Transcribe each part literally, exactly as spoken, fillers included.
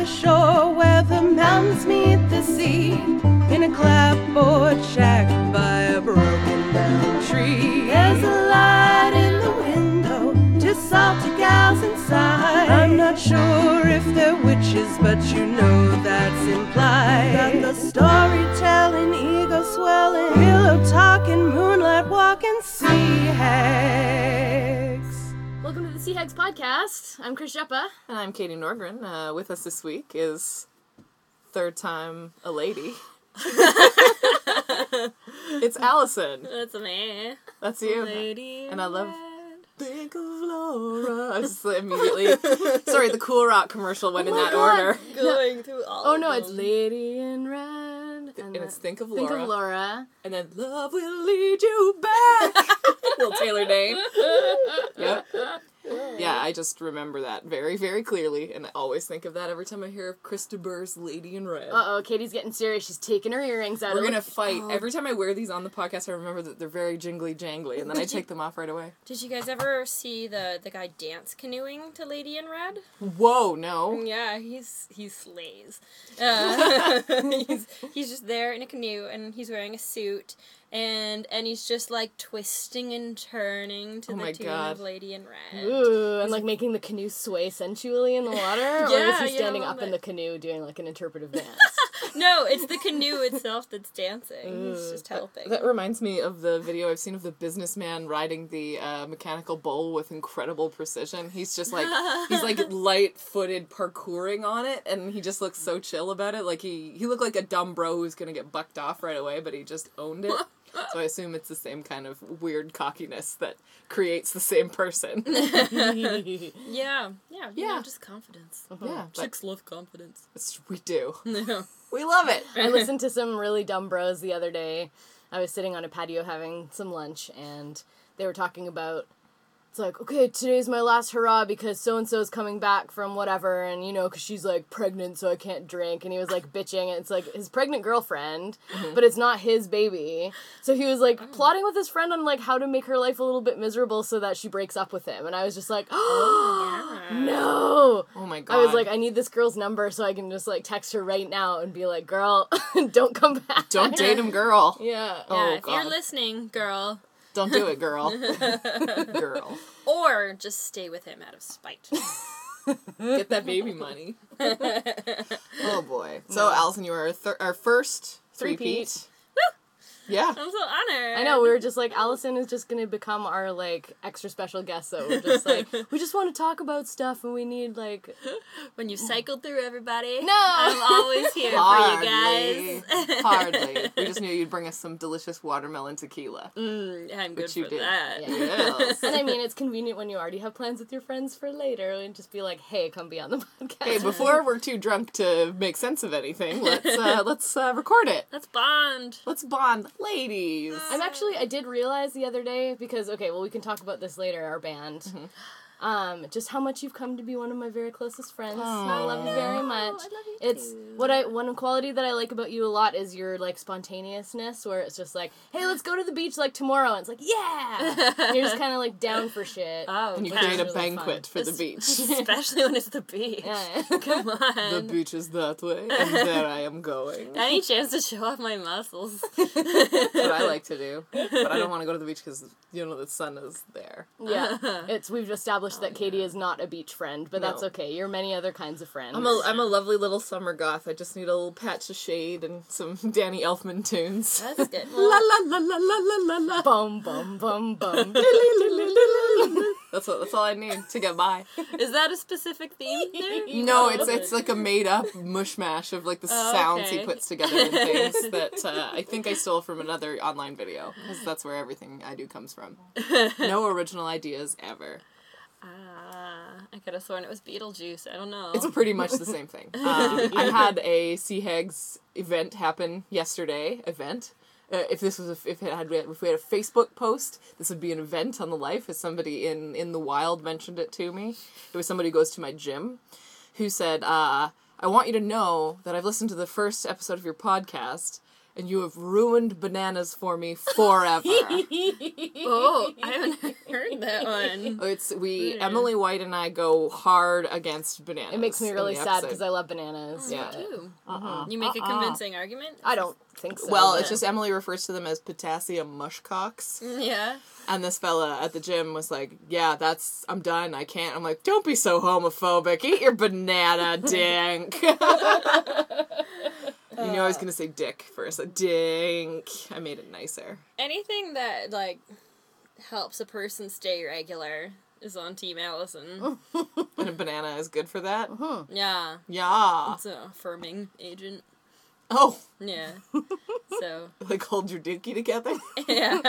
shore where the mountains meet the sea, in a clapboard shack by a broken down tree. There's a light in the window, two salty gals inside. I'm not sure if they're witches, but you know that's implied. Got the storytelling, ego swelling, pillow talking, moonlight walking, sea hags. Welcome to the Sea Hags podcast. I'm Chris Jeppa. And I'm Katie Norgren. Uh, with us this week is third time a lady. It's Allison. That's me. That's you. Lady and I love Red. Think of Laura. I just immediately sorry, the Cool Rock commercial went Oh in my that God. order. Going through all Oh of no, them. it's Lady in Red. And, and it's Think of Think Laura. of Laura. And then Love Will Lead You Back. Little Taylor Dane. Yep. Yeah, I just remember that very, very clearly, and I always think of that every time I hear of Krista Burr's Lady in Red. Uh-oh, Katie's getting serious. She's taking her earrings out. We're of gonna the- fight. Oh. Every time I wear these on the podcast, I remember that they're very jingly jangly, and then I take them off right away. Did you guys ever see the, the guy dance canoeing to Lady in Red? Whoa, no. Yeah, he's he slays. Uh, he's he's just there in a canoe and he's wearing a suit and and he's just like twisting and turning to Oh the my tune God. of Lady in Red. Ooh, and like making the canoe sway sensually in the water? Or is Yeah, he yeah, standing a up little in bit. the canoe doing like an interpretive dance? No, it's the canoe itself that's dancing. He's just helping. That reminds me of the video I've seen of the businessman riding the uh, mechanical bull with incredible precision. He's just like, he's like light-footed parkouring on it, and he just looks so chill about it. Like he, he looked like a dumb bro who's gonna get bucked off right away, but he just owned it. So I assume it's the same kind of weird cockiness that creates the same person. yeah, yeah, you Yeah. know, just confidence. Yeah, but Chicks love confidence. it's- we do. Yeah. We love it. I listened to some really dumb bros the other day. I was sitting on a patio having some lunch, and they were talking about, it's like, okay, today's my last hurrah because so-and-so's coming back from whatever, and, you know, because she's, like, pregnant, so I can't drink, and he was, like, bitching, and it's, like, his pregnant girlfriend, but it's not his baby. So he was, like, plotting with his friend on, like, how to make her life a little bit miserable so that she breaks up with him, and I was just like, oh, no! Oh my god. I was like, I need this girl's number so I can just, like, text her right now and be like, girl, don't come back. don't date him, girl. Yeah. Oh, Yeah, if God. you're listening, girl, Don't do it, girl. Girl. or just stay with him out of spite. Get that baby money. Oh boy. So, Allison, you were our, thir- our first Three-peat. three-peat. Yeah. I'm so honored. I know, we were just like, Allison is just gonna become our, like, extra special guest, so we're just like, we just want to talk about stuff, and we need, like... When you cycled through everybody, No! I'm always here for you guys. Hardly. We just knew you'd bring us some delicious watermelon tequila. Mm, I'm good Which you for did. that. Yeah. Yes. And I mean, it's convenient when you already have plans with your friends for later, and just be like, hey, come be on the podcast. Okay, before we're too drunk to make sense of anything, let's uh, let's uh, record it. Let's bond. Let's bond, ladies. I'm actually, I did realize the other day, because, okay, well, we can talk about this later, our band, Mm-hmm. um, just how much you've come to be one of my very closest friends. I love you very much. I love you It's, too. what I, one quality that I like about you a lot is your, like, spontaneousness, where it's just like, hey, let's go to the beach, like, tomorrow, and it's like, yeah! And you're just kind of, like, down for shit. Oh, And you yeah. create a really banquet fun. for the beach. Especially when it's the beach. Yeah. Come on. The beach is that way, and there I am going. Any chance to show off my muscles. That's what I like to do. But I don't want to go to the beach because, you know, the sun is there. Yeah, it's we've established that Katie is not a beach friend, but that's No. okay. You're many other kinds of friends. I'm a, I'm a lovely little summer goth. I just need a little patch of shade and some Danny Elfman tunes. That's good. La la la la la la la la. bum bum bum bum. That's what. That's all I need to get by. Is that a specific theme there? No, it's it's like a made up mushmash of like the Oh, sounds he okay. puts together and things that uh, I think I stole from another online video because that's where everything I do comes from. No original ideas ever. Ah, I could have sworn it was Beetlejuice. I don't know. It's pretty much the same thing. Um, I had a Sea Hags event happen yesterday. Event. Uh, if this was a, if it had if we had a Facebook post, this would be an event on the life. As somebody in in the wild mentioned it to me, it was somebody who goes to my gym, who said, uh, "I want you to know that I've listened to the first episode of your podcast." and you have ruined bananas for me forever. Oh, I haven't heard that one. It's we Yeah. Emily White and I go hard against bananas. It makes me in really the sad episode. because I love bananas. Yeah. but- Ooh. Uh-uh. You make a Uh-uh. convincing argument? I don't think so. Well, but- it's just Emily refers to them as potassium mushcocks. Yeah. And this fella at the gym was like, yeah, that's, I'm done, I can't. I'm like, don't be so homophobic. Eat your banana, dink. You knew I was going to say dick first. A dink. I made it nicer. Anything that, like, helps a person stay regular is on Team Allison. And a banana is good for that? Yeah. Yeah. It's a affirming agent. Oh, Yeah. So, like hold your dinky together? yeah.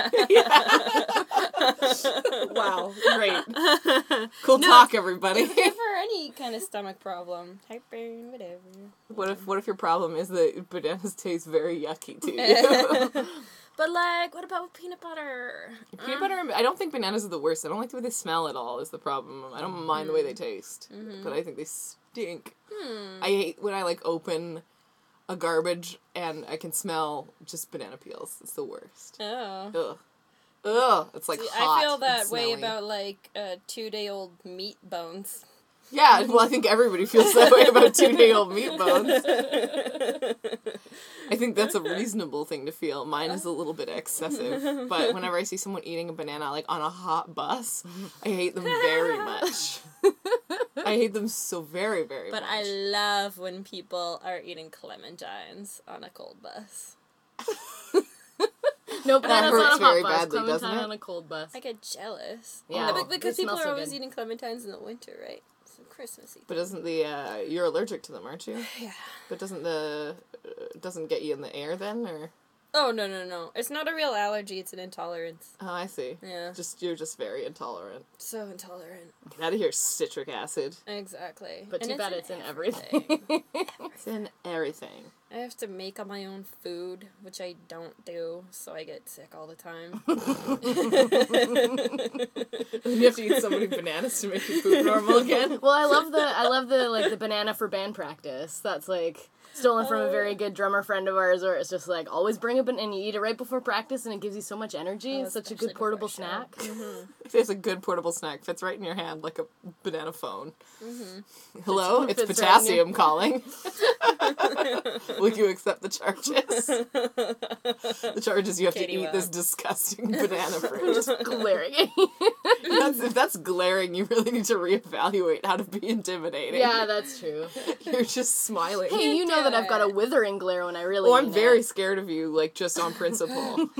Wow, great. Cool talk, everybody. It's good for any kind of stomach problem. Heartburn, whatever. What if what if your problem is that bananas taste very yucky to you? But, like, what about with peanut butter? Peanut butter, I don't think bananas are the worst. I don't like the way they smell at all is the problem. I don't mind the way they taste, but I think they stink. I hate when I, like, open a garbage and I can smell just banana peels. It's the worst. Oh. Ugh. Ugh. It's, like, See, hot I feel and that way smelly. about, like, uh, two-day-old meat bones. Yeah, well, I think everybody feels that way about two-day-old meat bones. I think that's a reasonable thing to feel. Mine is a little bit excessive. But whenever I see someone eating a banana, like, on a hot bus, I hate them very much. I hate them so very, very But much. I love when people are eating clementines on a cold bus. no bananas hurts on a hot very bus. badly, doesn't Clementine it? on a cold bus. I get jealous. Yeah, But- because they people smell are so always good. eating clementines in the winter, right? It's Christmassy. But doesn't the, uh, you're allergic to them, aren't you? Yeah. But doesn't the, uh, doesn't get you in the air then, or? Oh, no, no, no. It's not a real allergy, it's an intolerance. Oh, I see. Yeah. Just, you're just very intolerant. So intolerant. Get out of here, citric acid. Exactly. But And too bad it's in everything. everything. It's in everything. I have to make all my own food, which I don't do, so I get sick all the time. You have to eat so many bananas to make your food normal again. Well, I love the I love the like the banana for band practice. That's like stolen from a very good drummer friend of ours, where it's just like always bring a banana and you eat it right before practice, and it gives you so much energy. Oh, it's such a especially good portable before a show. snack. It's a good portable snack. Fits right in your hand like a banana phone. Hello, it's Fits right in your- potassium calling. Will you accept the charges? The charges you have Katie to eat will. this disgusting banana fruit. Glaring. That's, if that's glaring, you really need to reevaluate how to be intimidating. Yeah, that's true. You're just smiling. Hey, you know that I've got a it. withering glare when I really. Oh, I'm mean very it. scared of you, like, just on principle.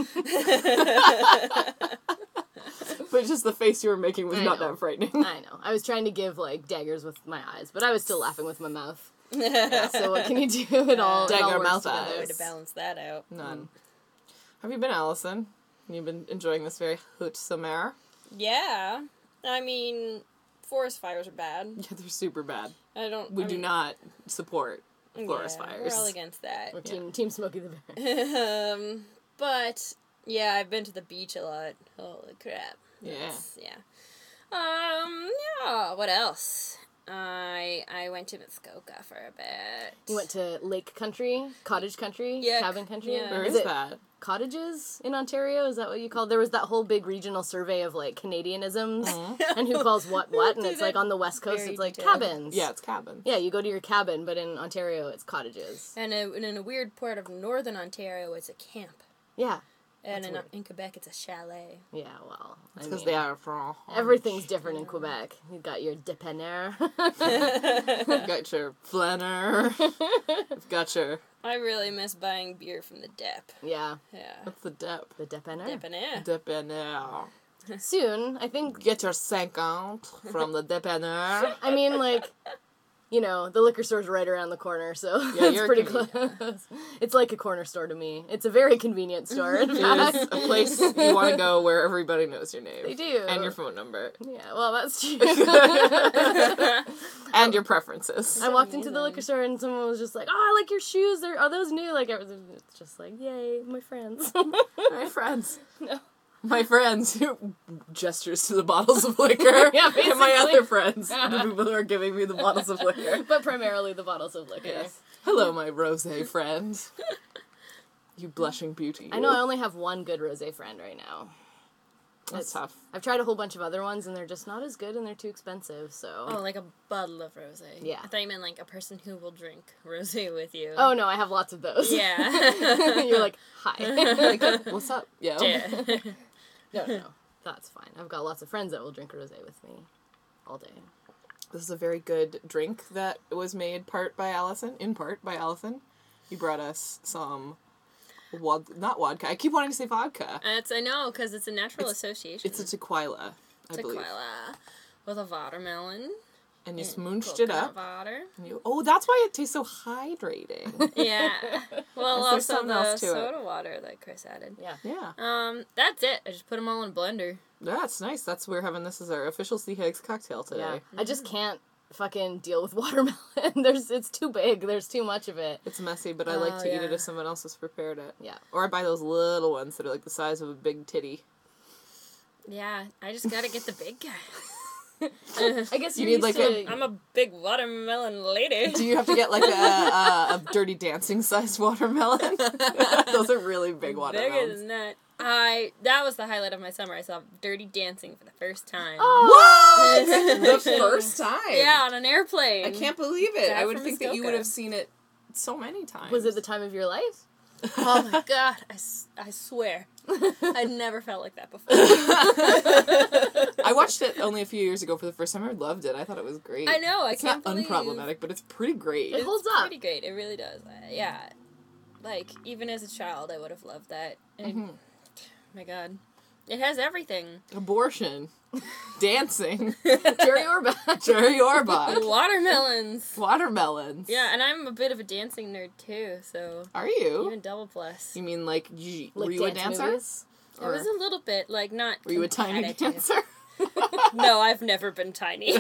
But just the face you were making was I not know. that frightening. I know. I was trying to give like daggers with my eyes, but I was still laughing with my mouth. So what can you do? It all, it all Dagger works mouth together. eyes. Way to balance that out. None. Have you been, Allison? You've been enjoying this very haute summer? Yeah. I mean, forest fires are bad. Yeah, they're super bad. I don't... We I do mean, not support forest yeah, fires. We're all against that. Or team Team Smokey the Bear. um, but, yeah, I've been to the beach a lot. Holy crap. Yeah. That's- yeah. Um, yeah, what else? I I went to Muskoka for a bit. You went to lake country, cottage country, Yeah, cabin country. yeah. Where is is it that? cottages in Ontario? Is that what you call? There was that whole big regional survey of like Canadianisms and who calls what what, and Do it's like that on the west coast, very it's like detailed. cabins. Yeah, it's cabin. Yeah, you go to your cabin, but in Ontario, it's cottages. And, a, and in a weird part of northern Ontario, it's a camp. Yeah, And in, weird. in Quebec, it's a chalet. yeah. Well, I Because mean, they are from... everything's different in Quebec. You've got your dépanneur. You've got your flanner. You've got your... I really miss buying beer from the Dep. yeah, Yeah. What's the dep? the dépanneur. Depanneur. Depanneur. Soon, I think. Get your cinquante from the depanneur. I mean, like, you know, the liquor store's right around the corner, so Yeah, it's you're pretty convenient. close. It's like a corner store to me. It's a very convenient store, in It fact. is a place you want to go where everybody knows your name. They do. And your phone number. Yeah, well, that's true. And your preferences. I walked into the liquor store and someone was just like, "Oh, I like your shoes. They're are those new?" Like, everything. It's just like, "Yay, my friends." My friends. My friends who gestures to the bottles of liquor. Yeah, And my basically. other friends, the people who are giving me the bottles of liquor. But primarily the bottles of liquor. Yes. Hello, my rosé friend. You blushing beauty. You. I know I only have one good rosé friend right now. That's It's- tough. I've tried a whole bunch of other ones, and they're just not as good, and they're too expensive, so... Oh, like a bottle of rosé. Yeah. I thought you meant like a person who will drink rosé with you. Oh, no, I have lots of those. Yeah. You're like, hi. What's up? Yeah. Yeah. No, no, no. That's fine. I've got lots of friends that will drink rosé with me all day. This is a very good drink that was made part by Allison, in part by Allison. You brought us some... Wod- not vodka. I keep wanting to say vodka. It's, I know, because it's a natural association. It's a tequila, I believe. tequila with a watermelon. And you and smooched it coconut up. Water. And you, oh, that's why it tastes so hydrating. Yeah. Well, Is there also something the else to it? soda water that Chris added. Yeah. Yeah. Um, that's it. I just put them all in a blender. That's nice. That's we're having this as our official Sea Hags cocktail today. Yeah. I just can't fucking deal with watermelon. There's It's too big. There's too much of it. It's messy, but I like Oh, to eat it yeah. if someone else has prepared it. Yeah. Or I buy those little ones that are like the size of a big titty. Yeah, I just gotta get the big guy. I guess You you're need, used like, to... I'm a big watermelon lady. Do you have to get like a, a, a Dirty Dancing sized watermelon? Those are really big Bigger watermelons. than that. I that was the highlight of my summer. I saw Dirty Dancing for the first time. What? The first time? Yeah, on an airplane. I can't believe it. Back I would from think that you Muskoka. would have seen it so many times. Was it the time of your life? Oh my god! I, s- I swear, I never felt like that before. I watched it only a few years ago for the first time. I loved it. I thought it was great. I know. I It's can't not believe unproblematic, but it's pretty great. It holds it's up. pretty great. It really does. I, yeah, like even as a child, I would have loved that. And, Mm-hmm. My god, it has everything. Abortion, dancing, Jerry Orbach. Jerry Orbach, Watermelons. watermelons. Yeah, and I'm a bit of a dancing nerd too, so Are you? even double plus. You mean like, you, Like were you a dance dancer? movies? It was a little bit like not. Were you a tiny competitive. dancer? No, I've never been tiny.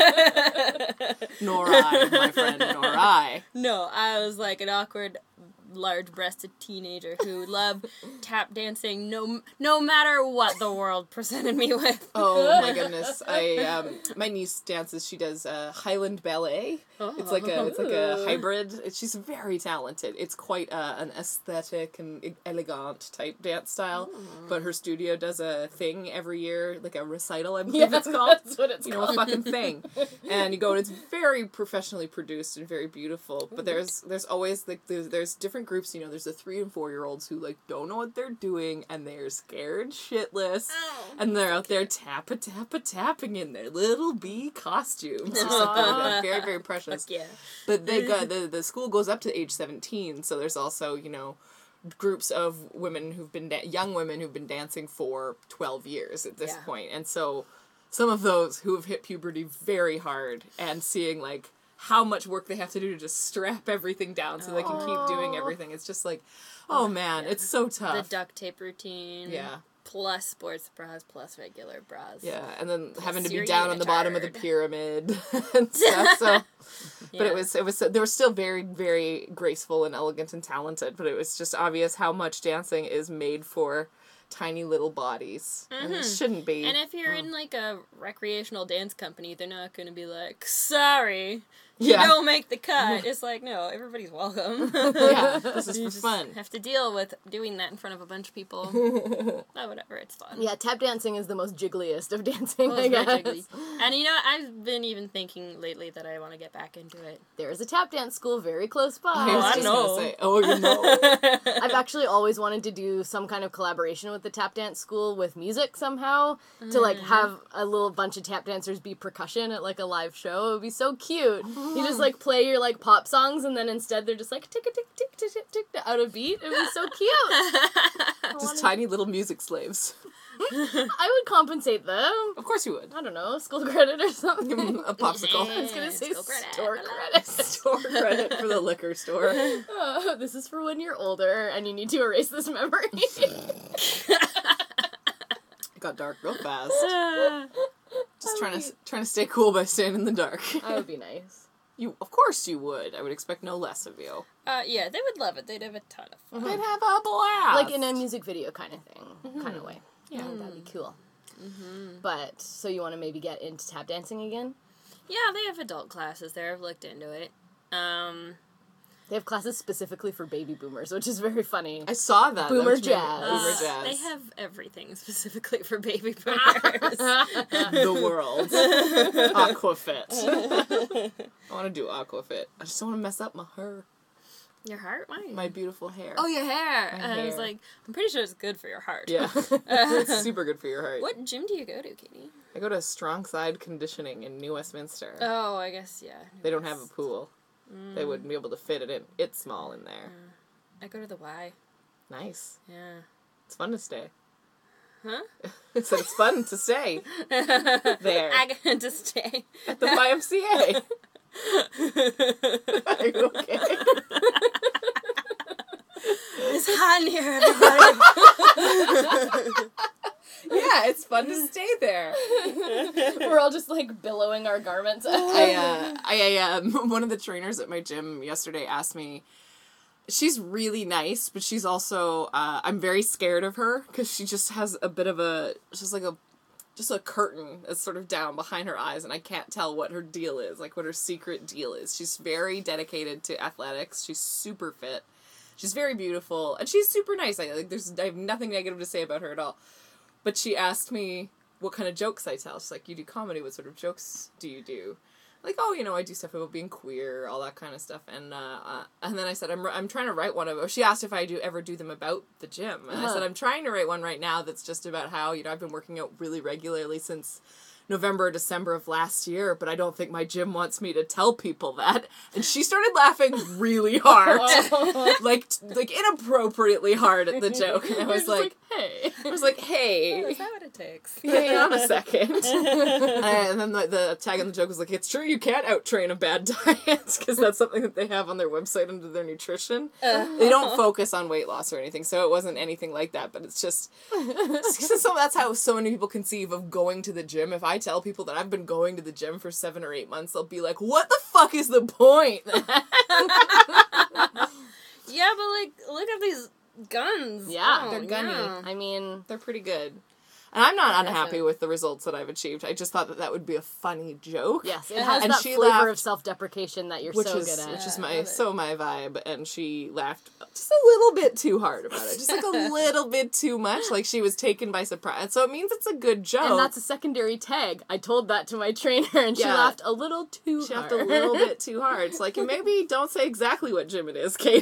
Nor I, my friend, nor I. No, I was like an awkward, large-breasted teenager who loved tap dancing no no matter what the world presented me with. Oh my goodness! I um, my niece dances. She does uh, Highland ballet. It's like a it's like a hybrid. It- She's very talented. It's quite uh, an aesthetic and e- elegant type dance style. But her studio does a thing every year, like a recital, I believe Yeah, it's called. that's what it's You know, called. a fucking thing. And you go, and it's very professionally produced and very beautiful. But there's there's always like there's, there's different groups. You know, there's the three and four year olds who like don't know what they're doing and they're scared shitless, and they're out there tappa tappa tapping in their little bee costumes. or something like that. Very very precious. Yeah. But they got the the school goes up to age seventeen, so there's also you know groups of women who've been da- young women who've been dancing for twelve years at this Yeah. point. And so some of those who have hit puberty very hard and seeing like how much work they have to do to just strap everything down so they can keep doing everything, it's just like, oh man, it's so The tough. duct tape routine. Yeah. Plus sports bras, plus regular bras. Yeah, and then having to be Syrian down on the bottom of the attard. pyramid and stuff. So, but Yeah. it was it was they were still very very graceful and elegant and talented. But it was just obvious how much dancing is made for tiny little bodies, and it shouldn't be. And if you're in like a recreational dance company, they're not going to be like, sorry, you Yeah. don't make the cut. It's like, no, everybody's welcome. Yeah, this is You for just fun. have to deal with doing that in front of a bunch of people. Oh, whatever, it's fun. Yeah, tap dancing is the most jiggliest of dancing, Oh, I it's very guess. jiggly. And you know, I've been even thinking lately that I want to get back into it. There is a tap dance school very close by. I was I just know. gonna say, oh, you know. I've actually always wanted to do some kind of collaboration with the tap dance school with music somehow to like have a little bunch of tap dancers be percussion at like a live show. It would be so cute. You just like play your like pop songs and then instead they're just like tick tick tick tick tick tick out of beat. It would be so cute. I Just wanna- tiny little music slaves. I would compensate them. Of course you would. I don't know, school credit or something. Give 'em a popsicle. I was gonna say School credit. store credit. Store credit for the liquor store. Oh, this is for when you're older and you need to erase this memory. It got dark real fast. Just trying to trying to stay cool by staying in the dark. That would be nice. You, of course, you would. I would expect no less of you. Uh, yeah, they would love it. They'd have a ton of fun. They'd have a blast. Like in a music video kind of thing, kind of way. Yeah, that'd be cool. But, so you want to maybe get into tap dancing again? Yeah, they have adult classes there. I've looked into it. Um, They have classes specifically for baby boomers, which is very funny. I saw that. Boomer that was jazz. Boomer Uh, jazz. They have everything specifically for baby boomers. The world. Aquafit. I want to do Aquafit. I just don't want to mess up my hair. Your heart? Why? My beautiful hair. Oh, your hair. My And I was hair. like, I'm pretty sure it's good for your heart. Yeah. It's super good for your heart. What gym do you go to, Katie? I go to Strong Side Conditioning in New Westminster. Oh, I guess, yeah. They don't have a pool. They wouldn't be able to fit it in. It's small in there. I go to the Y. Nice. Yeah. It's fun to stay. Huh? So it's fun to stay there I got to stay. at the Y M C A. Are you okay? It's hot in here, everybody. Yeah, it's fun to stay there. We're all just like billowing our garments. I, uh, I, I, um, one of the trainers at my gym yesterday asked me, she's really nice, but she's also, uh, I'm very scared of her, because she just has a bit of a, just like a, just a curtain that's sort of down behind her eyes, and I can't tell what her deal is, like what her secret deal is. She's very dedicated to athletics, she's super fit, she's very beautiful, and she's super nice. I, like, there's, I have nothing negative to say about her at all. But she asked me what kind of jokes I tell. She's like, you do comedy, what sort of jokes do you do? Like, oh, you know, I do stuff about being queer, all that kind of stuff. And uh, uh, and then I said, I'm I'm trying to write one of, she asked if I do ever do them about the gym. And Uh-huh. I said, I'm trying to write one right now that's just about how, you know, I've been working out really regularly since November or December of last year, but I don't think my gym wants me to tell people that. And she started laughing really hard. like, like inappropriately hard at the joke. And I was like, hey. I was like, hey. Is that what it takes? Hang on a second. And then the, the tag on the joke was like, it's true you can't out-train a bad diet, because that's something that they have on their website under their nutrition. They don't focus on weight loss or anything, so it wasn't anything like that, but it's just, so that's how so many people conceive of going to the gym. If I tell people that I've been going to the gym for seven or eight months, they'll be like, what the fuck is the point? Yeah, but like, look at these guns. Yeah. Oh, They're gunny. yeah. I mean, They're pretty good. And I'm not unhappy Impressive. with the results that I've achieved. I just thought that that would be a funny joke. yes, it has And that she flavor laughed, of self-deprecation that you're which so is good at. which is Yeah, I my love it. so my vibe, and she laughed just a little bit too hard about it, just like a little bit too much, like she was taken by surprise. So it means it's a good joke. And that's a secondary tag. I told that to my trainer, and she Yeah. laughed a little too she hard. laughed a little bit too hard. It's like, maybe don't say exactly what gym it is, Katie.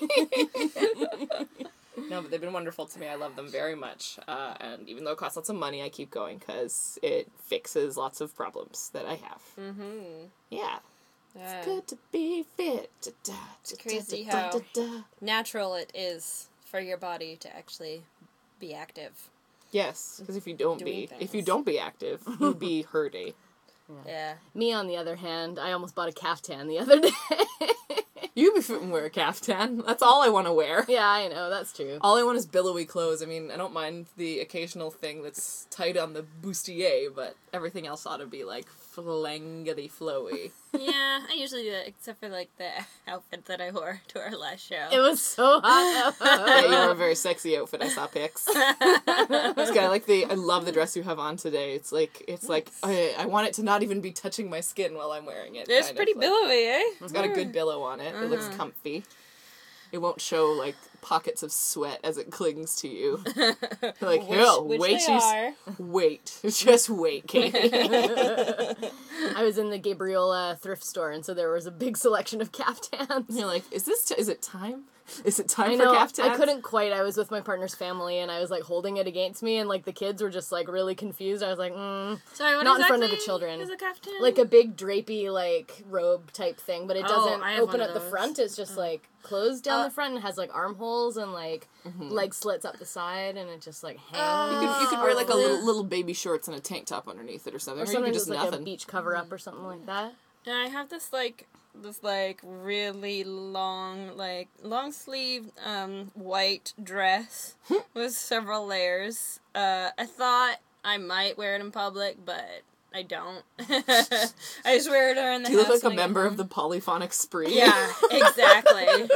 No, but they've been wonderful to me. I love them very much. Uh, and even though it costs lots of money, I keep going because it fixes lots of problems that I have. Mm-hmm. Yeah. Yeah. Good to be fit. Da, da, It's da, crazy da, da, how- da, da. Natural it is for your body to actually be active. Yes, because if you don't Doing be, if you things. don't be active, you be hurting. Yeah. Me, on the other hand, I almost bought a caftan the other day. You be fit and wear a caftan. That's all I want to wear. Yeah, I know, that's true. All I want is billowy clothes. I mean, I don't mind the occasional thing that's tight on the bustier, but everything else ought to be, like, flangity flowy. Yeah, I usually do that, except for, like, the outfit that I wore to our last show. It was so hot. Yeah, you have a very sexy outfit. I saw pics. This guy, I like the, I love the dress you have on today. It's like, it's like, I, I want it to not even be touching my skin while I'm wearing it. It's kind pretty of, like- billowy, eh? It's got a good billow on it. It looks comfy. It won't show, like, pockets of sweat as it clings to you. Like, Which, hell, which wait, they you s- are. wait. Just wait, Katie. I was in the Gabriola thrift store, and so there was a big selection of caftans. You're like, is this, t- is it time? Is it time I for know, caftans? I couldn't quite. I was with my partner's family, and I was, like, holding it against me, and, like, the kids were just, like, really confused. I was like, mm. Sorry, what Not in front exactly of the children. is a caftan? Like a big drapey, like, robe type thing, but it Oh, doesn't I have open one up of the those. front. It's just, like, closed down Uh, the front and has, like, armholes and, like, leg slits up the side, and it just, like, hangs. You could, you could wear, like, a Oh. little, little baby shorts and a tank top underneath it or something. Or Or, you something could just, just like, nothing. a beach cover-up or something like that. And I have this, like, this, like, really long, like, long sleeve, um, white dress with several layers. Uh, I thought I might wear it in public, but I don't. I just wear it during the You look house like a when I get member of home. the polyphonic spree. Yeah, exactly.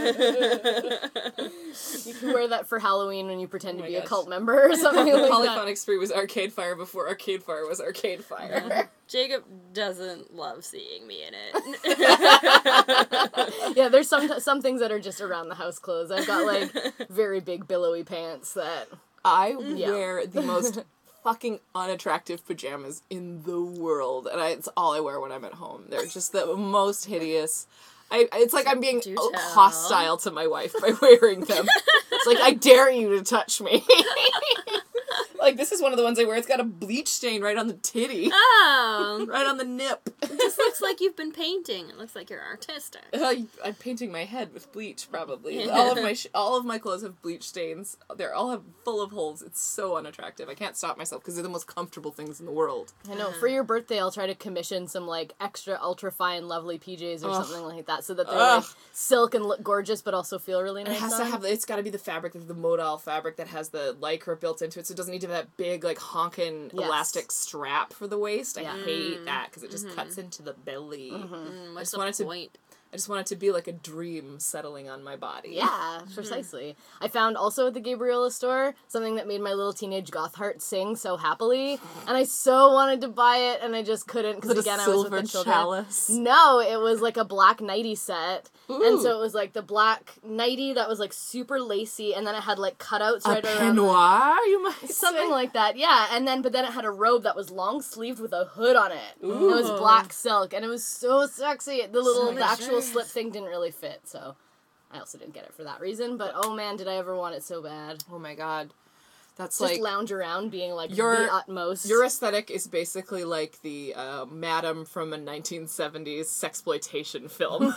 You can wear that for Halloween when you pretend Oh to my be a gosh. cult member or something like that. Polyphonic spree was Arcade Fire before Arcade Fire was Arcade Fire. Jacob doesn't love seeing me in it. Yeah, there's there's some some things that are just around the house clothes. I've got like very big billowy pants that I Yeah. wear the most fucking unattractive pajamas in the world, and I, it's all I wear when I'm at home. They're just the most hideous. I, it's like I'm being Do o- tell. hostile to my wife by wearing them. It's like, I dare you to touch me. Like, this is one of the ones I wear. It's got a bleach stain right on the titty. Oh, Right on the nip. it just looks like you've been painting. It looks like you're artistic. Uh, I'm painting my head with bleach, probably. All of my sh- all of my clothes have bleach stains. They're all have full of holes. It's so unattractive. I can't stop myself because they're the most comfortable things in the world. I know. For your birthday, I'll try to commission some like extra ultra fine, lovely P Js or Ugh. something like that, so that they're Ugh. like silk and look gorgeous, but also feel really nice. It has on. to have. It's got to be the fabric, like the modal fabric that has the lycra built into it. So it doesn't need to have that big, like honkin' Yes. elastic strap for the waist. I Yeah. hate that because it just cuts into the belly. Mm, what's just the wanted to- point? I just want it to be like a dream settling on my body. Yeah, precisely. I found also at the Gabriella store something that made my little teenage goth heart sing so happily, and I so wanted to buy it, and I just couldn't because Is it again a I was silver with the children. chalice? No, it was like a black nightie set, and Ooh. so it was like the black nightie that was like super lacy, and then it had like cutouts A right around. the- peignoir, you might Something say? like that, yeah. And then, but then it had a robe that was long sleeved with a hood on it. Ooh. It was black silk, and it was so sexy. The little, So the actual nice. slip thing didn't really fit, so I also didn't get it for that reason. But oh man, did I ever want it so bad? Oh my god. That's Just like lounge around, being like Your- the utmost. your aesthetic is basically like the uh, madam from a nineteen seventies sexploitation film.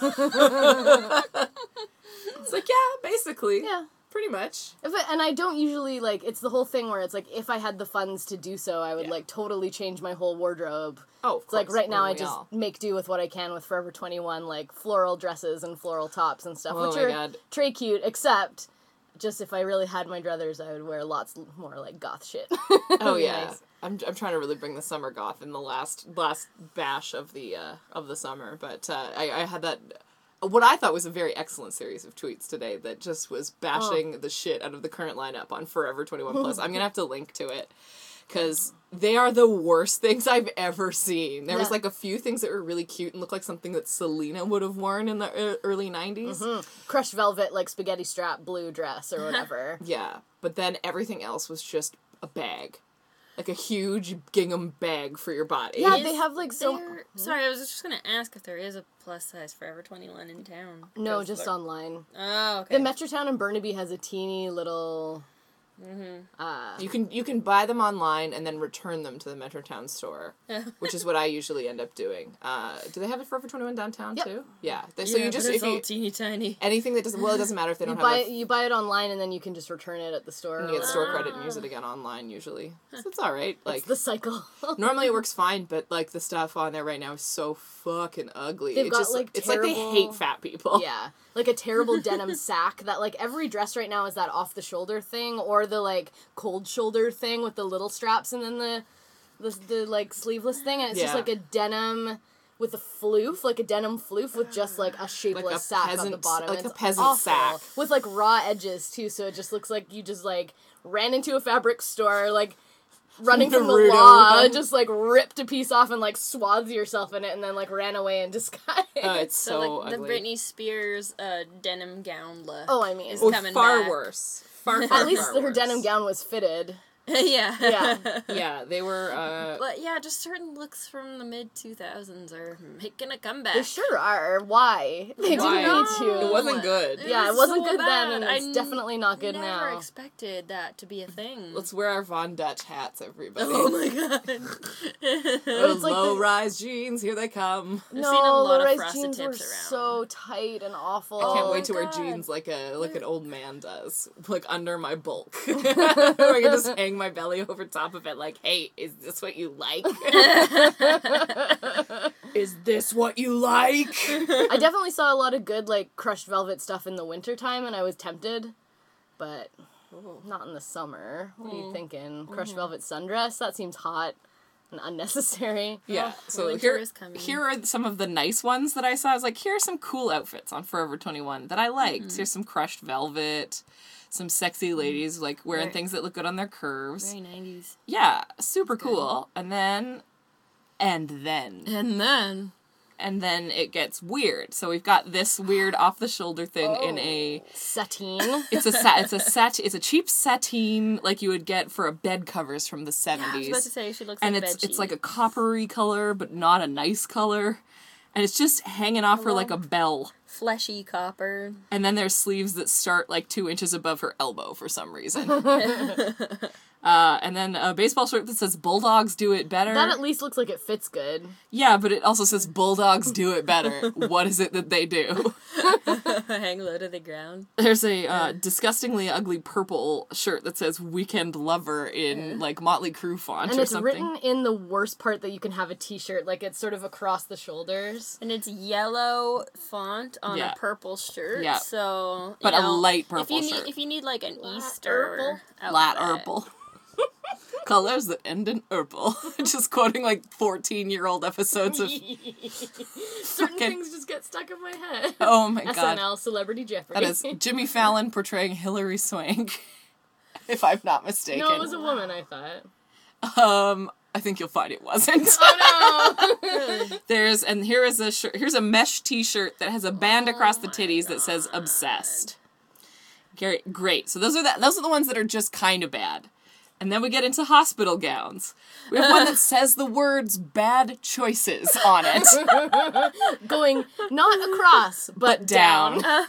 It's like, yeah, basically. yeah. Pretty much. If it, and I don't usually like. It's the whole thing where it's like if I had the funds to do so, I would Yeah. like totally change my whole wardrobe. Oh, of It's like course, right now I wouldn't we just all? make do with what I can with Forever twenty-one, like floral dresses and floral tops and stuff, Oh which my are God. très cute, except just if I really had my druthers, I would wear lots more like goth shit. Oh yeah. I'm, I'm trying to really bring the summer goth in the last last bash of the uh, of the summer, but uh, I, I had that what I thought was a very excellent series of tweets today that just was bashing the shit out of the current lineup on Forever twenty-one Plus. I'm gonna have to link to it because they are the worst things I've ever seen. There was Yeah. like a few things that were really cute and looked like something that Selena would have worn in the ear- early nineties. Crushed velvet, like spaghetti strap blue dress or whatever. Yeah, but then everything else was just a bag. Like a huge gingham bag for your body. Yeah, Is they have like so. there- Sorry, I was just gonna ask if there is a plus size Forever twenty-one in town. No, 'Cause just they're- online. Oh, okay. The Metrotown in Burnaby has a teeny little. Uh, You can you can buy them online and then return them to the Metrotown store, which is what I usually end up doing. Uh, do they have it Forever twenty-one downtown Yep. too? Yeah. They, so Yeah, you just but it's if all you teeny tiny. anything that doesn't well it doesn't matter if they you don't buy have. A, you buy it online and then you can just return it at the store. you or get store whatever. credit and use it again online usually. So it's all right. Like It's the cycle. normally it works fine, but like the stuff on there right now is so fucking ugly. They've it got, just like, it's like they terrible- hate fat people. Yeah, like a terrible denim sack that like every dress right now is that off the shoulder thing or the like cold shoulder thing with the little straps and then the the, the like sleeveless thing, and it's just Yeah. like a denim with a floof, like a denim floof with just like a shapeless Like a sack on the peasant- bottom. like a It's peasant awful. sack. with like raw edges too, so it just looks like you just like ran into a fabric store like. Running from the Naruto law, run. just like ripped a piece off and like swathed yourself in it, and then like ran away in disguise. Oh, it's So, so, like the ugly. Britney Spears uh, denim gown look. Oh, I mean, is Or coming far back. worse. Far far at least far her worse. denim gown was fitted. yeah. Yeah. Yeah, they were. Uh, But yeah, just certain looks from the mid two thousands are making a comeback. They sure are. Why? They Why? didn't need to. It wasn't good. Yeah, it was wasn't so good bad. then, and I it's n- definitely not good Never now. expected that to be a thing. Let's wear our Von Dutch hats, everybody. oh my god. Those it's like low the- rise jeans, here they come. I've No, seen a lot of low-rise frosted jeans were tips around. so tight and awful. I can't Oh wait to wear God. jeans like a like an old man does, like under my bulk. I can just hang my belly over top of it, like, hey, is this what you like? Is this what you like? I definitely saw a lot of good like crushed velvet stuff in the wintertime, and I was tempted, but not in the summer. What are you thinking? Crushed velvet sundress? That seems hot and unnecessary. Yeah. Oh, So winter here, is coming. here are some of the nice ones that I saw. I was like, here are some cool outfits on Forever twenty-one that I liked. Here's some crushed velvet, some sexy ladies like wearing Very- things that look good on their curves. Very nineties. Yeah, super cool. And then, and then, And then and then it gets weird. So we've got this weird off-the-shoulder thing oh. in a... Sateen. It's a sa- it's a set. It's a cheap sateen like you would get for a bed covers from the seventies. I was about to say she looks and like it's bed it's like a coppery color, but not a nice color, and it's just hanging off her like a bell. Fleshy copper. And then there's sleeves that start like two inches above her elbow for some reason. Uh, and then a baseball shirt that says Bulldogs do it better. That at least looks like it fits good. Yeah, but it also says Bulldogs do it better. What is it that they do? Hang low to the ground. There's a uh, disgustingly ugly purple shirt that says Weekend Lover in like Motley Crue font and or it's something. written in the worst part that you can have a t-shirt, like it's sort of across the shoulders. And it's yellow font on Yeah. a purple shirt. Yeah. So, But you a know, light purple if you shirt. Need, if you need like an Lat Easter purple. Lat outfit. purple. Colors that end in purple. Just quoting like fourteen-year-old episodes of... Certain things just get stuck in my head. Oh my S god. N L Celebrity Jeopardy. That is Jimmy Fallon portraying Hilary Swank. If I'm not mistaken. No, it was a woman, I thought. Um, I think you'll find it wasn't. Oh no! There's, and here is a shirt, here's a mesh t-shirt that has a band across the titties that says Obsessed. Great, great. So those are the, those are the ones that are just kind of bad. And then we get into hospital gowns. We have one that says the words bad choices on it. Going not across, but, But down. down.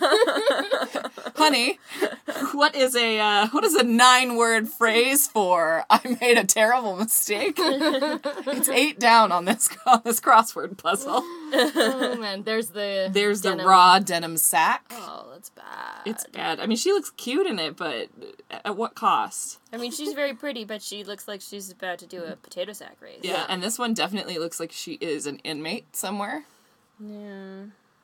Honey, what is a uh, what is a nine-word phrase for I made a terrible mistake? It's eight down on this on this crossword puzzle. Oh man, there's the There's denim. the raw denim sack. Oh, that's bad. It's bad. I mean, she looks cute in it, but at what cost? I mean, she's very pretty, but she looks like she's about to do a potato sack race. Yeah, and this one definitely looks like she is an inmate somewhere. Yeah.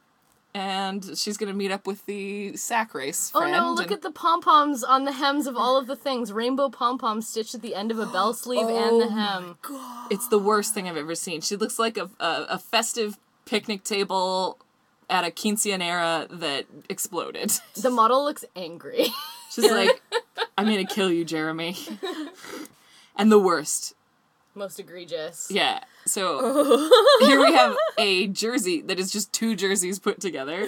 And she's gonna meet up with the sack race Oh friend. no, look and- at the pom-poms on the hems of all of the things. Rainbow pom-poms stitched at the end of a bell sleeve and the hem. It's the worst thing I've ever seen. She looks like a, a, a festive picnic table at a quinceanera that exploded. The model looks angry. She's like, I'm gonna kill you, Jeremy. And the worst. Most egregious. Yeah. So here we have a jersey that is just two jerseys put together.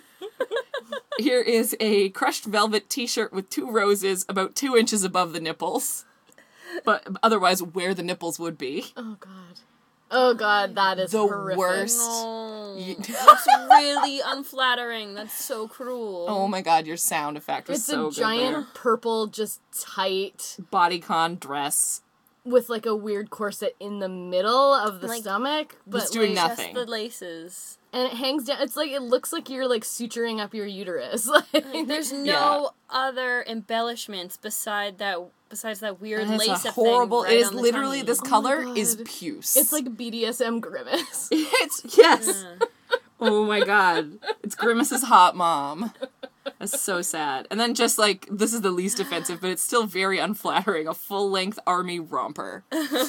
Here is a crushed velvet t-shirt with two roses about two inches above the nipples. But otherwise where the nipples would be. Oh god. Oh god, that is The horrific. worst. No. Ye- That's really unflattering. That's so cruel. Oh my god, your sound effect was It's so a good giant there. purple, just tight, Bodycon dress. with like a weird corset in the middle of the Like, stomach, but just doing like, nothing. Just the laces. and it hangs down. It's like it looks like you're like suturing up your uterus. Like, There's no Yeah. other embellishments beside that. Besides that weird And lace it's a up horrible. thing right it is on the literally tummy. this Oh my color God. is puce. it's like B D S M grimace. it's yes. Oh my god, it's Grimace's hot mom. That's so sad. And then just like this is the least offensive, but it's still very unflattering. A full length army romper.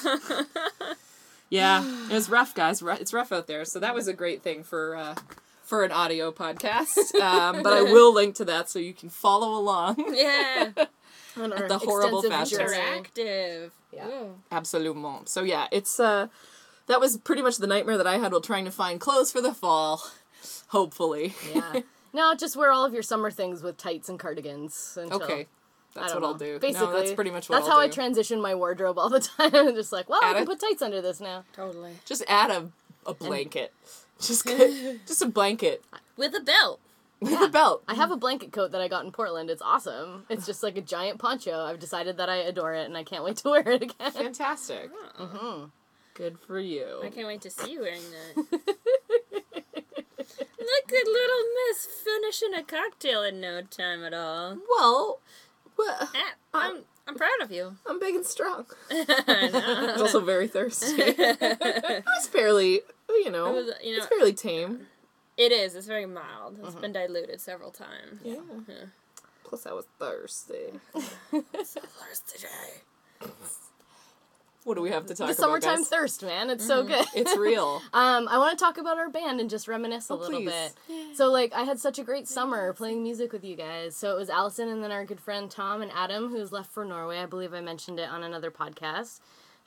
Yeah, it was rough, guys. Ru- It's rough out there. So that was a great thing for uh, for an audio podcast. Um, but I will link to that so you can follow along. Yeah. On our The horrible extensive fashion. journey. Interactive. Yeah. Ooh. Absolument. So yeah, it's uh that was pretty much the nightmare that I had while trying to find clothes for the fall. Hopefully. Yeah. No, just wear all of your summer things with tights and cardigans. Until, Okay. That's I what don't I'll know. do. Basically, no, that's pretty much what That's I'll how do. I transition my wardrobe all the time. I'm just like, well, I Add can it. put tights under this now. Totally. Just add a a blanket. Just get, just a blanket With a belt. with a belt. I have a blanket coat that I got in Portland. It's awesome. It's just like a giant poncho. I've decided that I adore it, and I can't wait to wear it again. Fantastic. Mm-hmm. Good for you. I can't wait to see you wearing that. Look at little Miss finishing a cocktail in no time at all. Well, well Ah, I'm I'm proud of you. I'm big and strong. I know. It's also very thirsty. It's fairly, you know, It was, you know, it's fairly tame. it is. It's very mild. It's been diluted several times. Yeah. Yeah. Plus, I was thirsty. So thirsty. What do we have to talk The about, summertime guys? thirst, man. It's so good. It's real. Um, I want to talk about our band and just reminisce a Oh, little please. bit. So, like, I had such a great summer playing music with you guys. So it was Allison and then our good friend Tom and Adam, who's left for Norway. I believe I mentioned it on another podcast.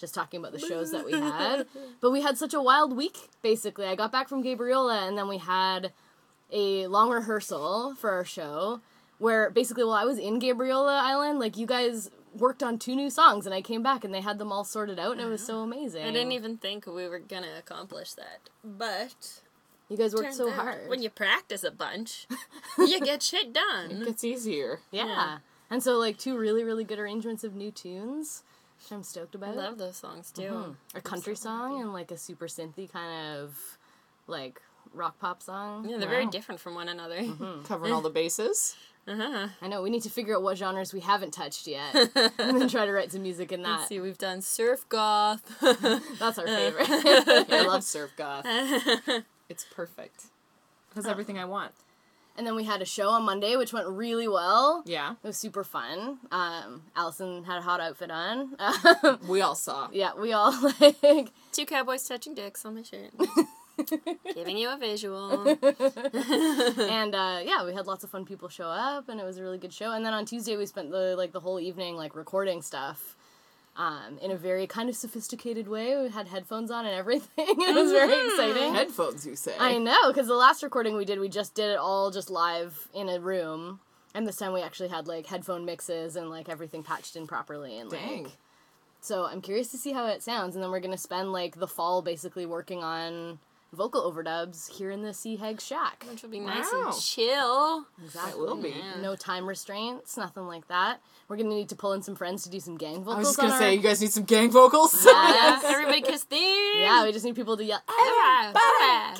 just talking about the shows that we had. But we had such a wild week, basically. I got back from Gabriola, and then we had a long rehearsal for our show, where basically while I was in Gabriola Island, like, you guys worked on two new songs, and I came back, and they had them all sorted out, and it was so amazing. I didn't even think we were gonna accomplish that, but You guys worked turns so out hard. when you practice a bunch, you get shit It done. gets easier. Yeah. Yeah. And so, like, two really, really good arrangements of new tunes, which I'm stoked I about. love those songs too. Mhm. A country song and, like, a super synthy kind of, like, rock pop song. Yeah, they're very different from one another. Covering all the bases. Uh-huh. I know, we need to figure out what genres we haven't touched yet, and then try to write some music in Let's that. see, we've done surf goth. That's our favorite. I love surf goth. It's perfect. Has everything I want. And then we had a show on Monday, which went really well. Yeah. It was super fun. Um, Allison had a hot outfit on. We all saw. Yeah, we all, like... Two cowboys touching dicks on my shirt. Giving you a visual. And uh, yeah, we had lots of fun people show up, and it was a really good show. And then on Tuesday, we spent the like the whole evening like recording stuff, um, in a very kind of sophisticated way. We had headphones on and everything. It was very exciting. Headphones, you say? I know, because the last recording we did, we just did it all just live in a room, and this time we actually had like headphone mixes and like everything patched in properly and like. Dang. So I'm curious to see how it sounds, and then we're gonna spend like the fall basically working on vocal overdubs here in the Sea Hag Shack. Which will be nice Wow. and chill. Exactly. It will be. Yeah. No time restraints, nothing like that. We're gonna need to pull in some friends to do some gang vocals. I was just on gonna our... say, you guys need some gang vocals? Yes. Everybody kiss theme. Yeah, we just need people to yell. Everybody.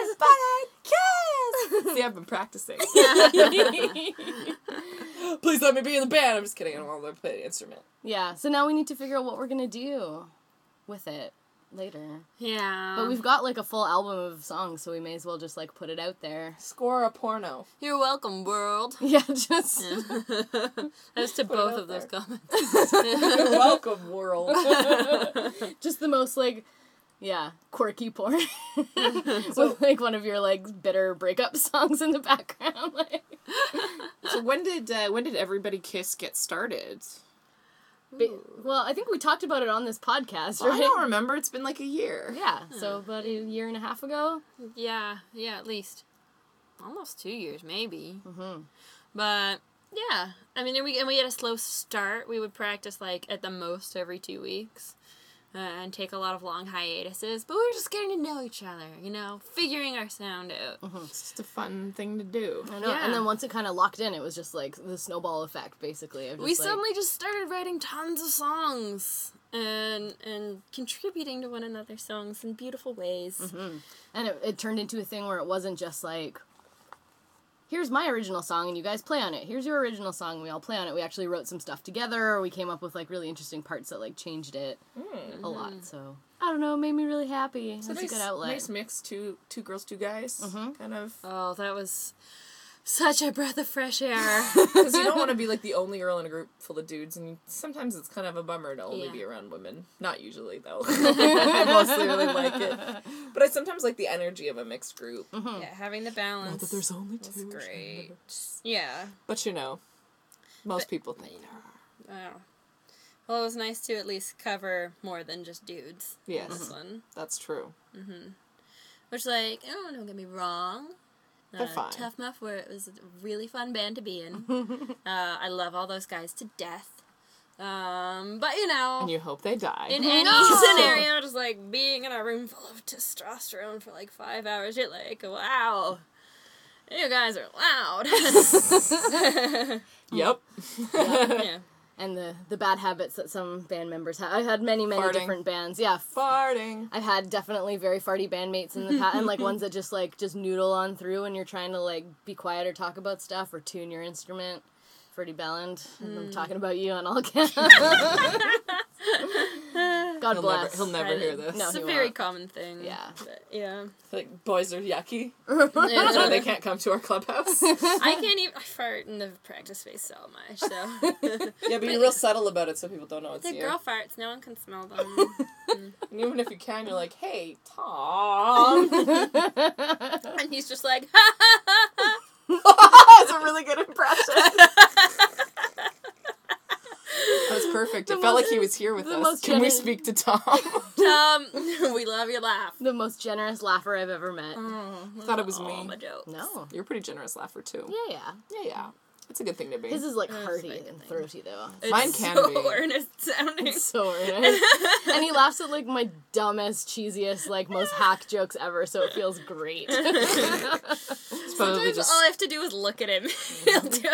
See, I've been practicing. Please let me be in the band. I'm just kidding. I don't want to play the instrument. Yeah, so now we need to figure out what we're gonna do with it later. Yeah. But we've got like a full album of songs, so we may as well just like put it out there. Score a porno. You're welcome, world. Yeah, just As to it both out of those there. comments. Welcome, world. just the most like, yeah, quirky porn. With like one of your like bitter breakup songs in the background. Like, So when did uh, when did Everybody Kiss get started? ba- well, I think we talked about it on this podcast, right? I don't remember. It's been like a year. Yeah, so about a year and a half ago. Yeah, yeah, at least. Almost two years, maybe. Mm-hmm. But, yeah. I mean, and we, and we had a slow start. We would practice, like, at the most every two weeks. Uh, and take a lot of long hiatuses. But we were just getting to know each other, you know? Figuring our sound out. It's just a fun thing to do. I know. Yeah. And then once it kind of locked in, it was just like the snowball effect, basically. Of We just, like, suddenly just started writing tons of songs. And and contributing to one another's songs in beautiful ways. Mm-hmm. And it, it turned into a thing where it wasn't just like, here's my original song and you guys play on it. Here's your original song and we all play on it. We actually wrote some stuff together, or we came up with like really interesting parts that like changed it Mm. a lot. So I don't know, it made me really happy. It's It's a a nice, good outlet. nice mix. Two two girls, two guys. Mhm. Kind of. Oh, that was such a breath of fresh air. Because you don't want to be like the only girl in a group full of dudes, and sometimes it's kind of a bummer to only Yeah. be around women. Not usually, though. I mostly really like it. But I sometimes like the energy of a mixed group. Yeah, having the balance. Not that there's only was two. great. Yeah. But you know, most But- people think there are. Oh. Well, it was nice to at least cover more than just dudes. in Yes. This one. That's true. Which, like, oh, don't get me wrong. They're Uh, fine. Tough Muff, where it was a really fun band to be in. uh, I love all those guys to death. Um, but, you know, And you hope they die. in any No! scenario, just like being in a room full of testosterone for like five hours, you're like, wow, you guys are loud. Yep. yeah. And the, the bad habits that some band members have. I've had many, many Farting. different bands. Yeah, Farting. I've had definitely very farty bandmates in the past, and like ones that just like just noodle on through when you're trying to like be quiet or talk about stuff or tune your instrument. Ferdy Belland, I'm talking about you on all counts. God He'll bless. never, he'll never I- hear this. No. It's a he very won't. common thing. Yeah. But, yeah. Like, boys are yucky. That's why they can't come to our clubhouse. I can't even I fart in the practice space so much, so. Yeah, but you're real subtle about it so people don't know it's They're you. girl farts, no one can smell them. And even if you can, you're like, hey, Tom. And he's just like, ha ha ha ha. That's a really good impression. That was perfect. It felt felt like he was here with the us. most Can we gener- speak to Tom? Tom, we love your laugh. The most generous laugher I've ever met. Oh, Thought it was all me. my jokes. No. You're a pretty generous laugher, too. Yeah, yeah. Yeah, yeah. It's a good thing to be. His is like That's hearty like a and thing. throaty though. It's Mine can so be. earnest sounding. So earnest. And he laughs at like my dumbest, cheesiest, like most hack jokes ever, so it feels great. It's probably Sometimes just... all I have to do is look at him. He'll do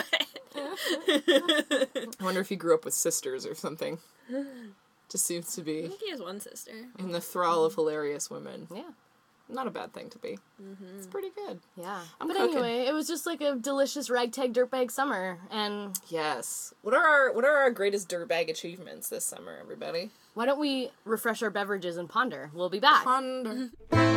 it. I wonder if he grew up with sisters or something. Just seems to I be think he has one sister. in the thrall of hilarious women. Yeah. Not a bad thing to be. Mm-hmm. It's pretty good. Yeah. I'm but cooking. anyway, it was just like a delicious ragtag dirtbag summer. And Yes. What are our What are our greatest dirtbag achievements this summer, everybody? why don't we refresh our beverages and ponder? We'll be back. Ponder.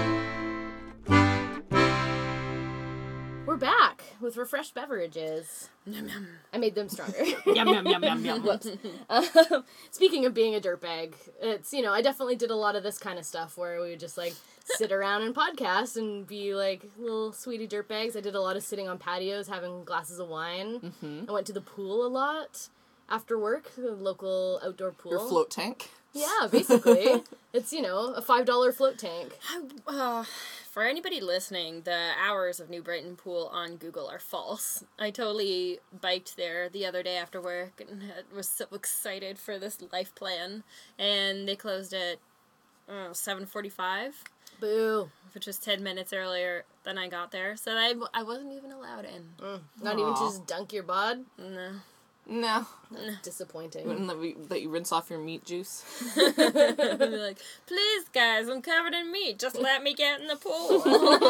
We're back with refreshed beverages. I made them stronger. Yum yum yum yum yum. Whoops. Um, speaking of being a dirtbag, it's, you know, I definitely did a lot of this kind of stuff where we would just, like, sit around and podcast and be, like, little sweetie dirtbags. I did a lot of sitting on patios, having glasses of wine. Mm-hmm. I went to the pool a lot after work, the local outdoor pool. Your float tank. Yeah, basically. It's, you know, a five dollar float tank. Uh, for anybody listening, the hours of New Brighton Pool on Google are false. I totally biked there the other day after work and had- was so excited for this life plan. And they closed at uh, seven forty-five, Boo. which was ten minutes earlier than I got there. So I, I wasn't even allowed in. Mm, not even to Aw. just dunk your bod? No. No. Disappointing. Wouldn't let, we, let you rinse off your meat juice. I'd be like, please, guys, I'm covered in meat. Just let me get in the pool.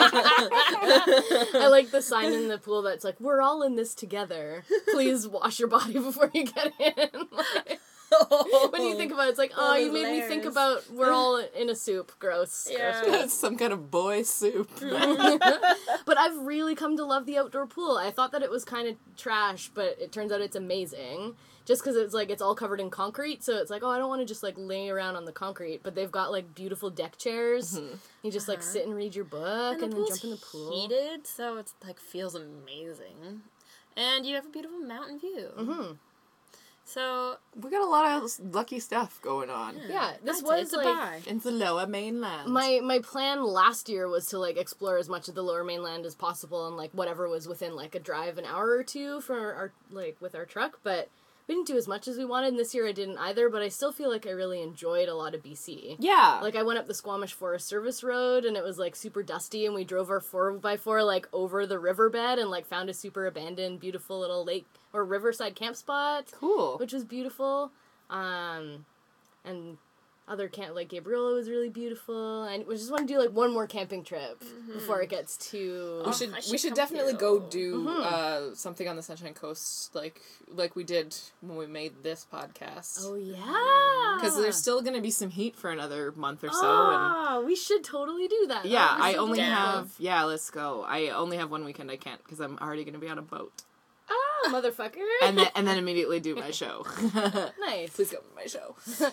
I like the sign in the pool that's like, we're all in this together. Please wash your body before you get in. Like, when you think about it, it's like, oh, All you those made me think layers. about we're all in a soup. Gross. Yeah. Gross. It's some kind of boy soup. But I've really come to love the outdoor pool. I thought that it was kind of trash, but it turns out it's amazing. Just because it's like, it's all covered in concrete, so it's like, oh, I don't want to just like lay around on the concrete. But they've got like beautiful deck chairs. Mm-hmm. You just like Uh-huh. sit and read your book and, And the then pool's jump in the pool. heated, so it's like feels amazing, and you have a beautiful mountain view. Mm-hmm. So We got a lot of lucky stuff going on. Yeah, this I'd say was it's a like buy. In the lower mainland. my my plan last year was to like explore as much of the lower mainland as possible and like whatever was within like a drive an hour or two for our like with our truck, but we didn't do as much as we wanted, and this year I didn't either, but I still feel like I really enjoyed a lot of B C. Yeah. Like I went up the Squamish Forest Service Road and it was like super dusty, and we drove our four by four like over the riverbed and like found a super abandoned beautiful little lake or riverside camp spot. Cool. Which was beautiful. Um, and other camp, like Gabriella was really beautiful. And we just want to do like one more camping trip before it gets too. We should I we should should come definitely too. go do uh, something on the Sunshine Coast like like we did when we made this podcast. Oh yeah, Because there's still gonna be some heat for another month or so, and Ah, we should totally do that. yeah, That would be I so only cool. have yeah. Let's go. I only have one weekend I can't because I'm already gonna be on a boat, Ah, motherfucker. and then and then immediately do my show. nice. Please come to my show.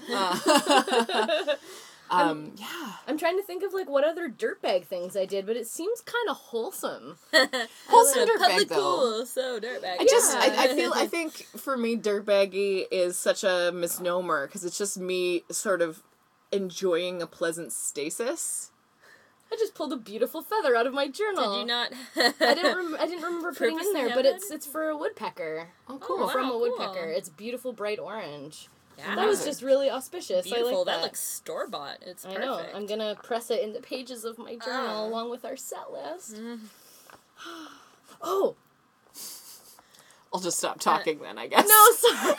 Uh, um, yeah. I'm trying to think of like what other dirtbag things I did, but it seems kind of wholesome. Wholesome Public dirtbag though. pool, so dirtbag. I just, Yeah. I, I feel, I think for me, dirtbaggy is such a misnomer because it's just me sort of enjoying a pleasant stasis. I just pulled a beautiful feather out of my journal. Did you not? I didn't. Rem- I didn't remember putting in Purposely there, have but that? it's it's for a woodpecker. Oh, cool. wow, From a cool. woodpecker. It's beautiful, bright orange. Yeah. That was just really auspicious. beautiful. I like that. that. looks store bought. It's I perfect. know. I'm gonna press it in the pages of my journal Ah. along with our set list. Oh I'll just stop talking then, I guess. no, sorry.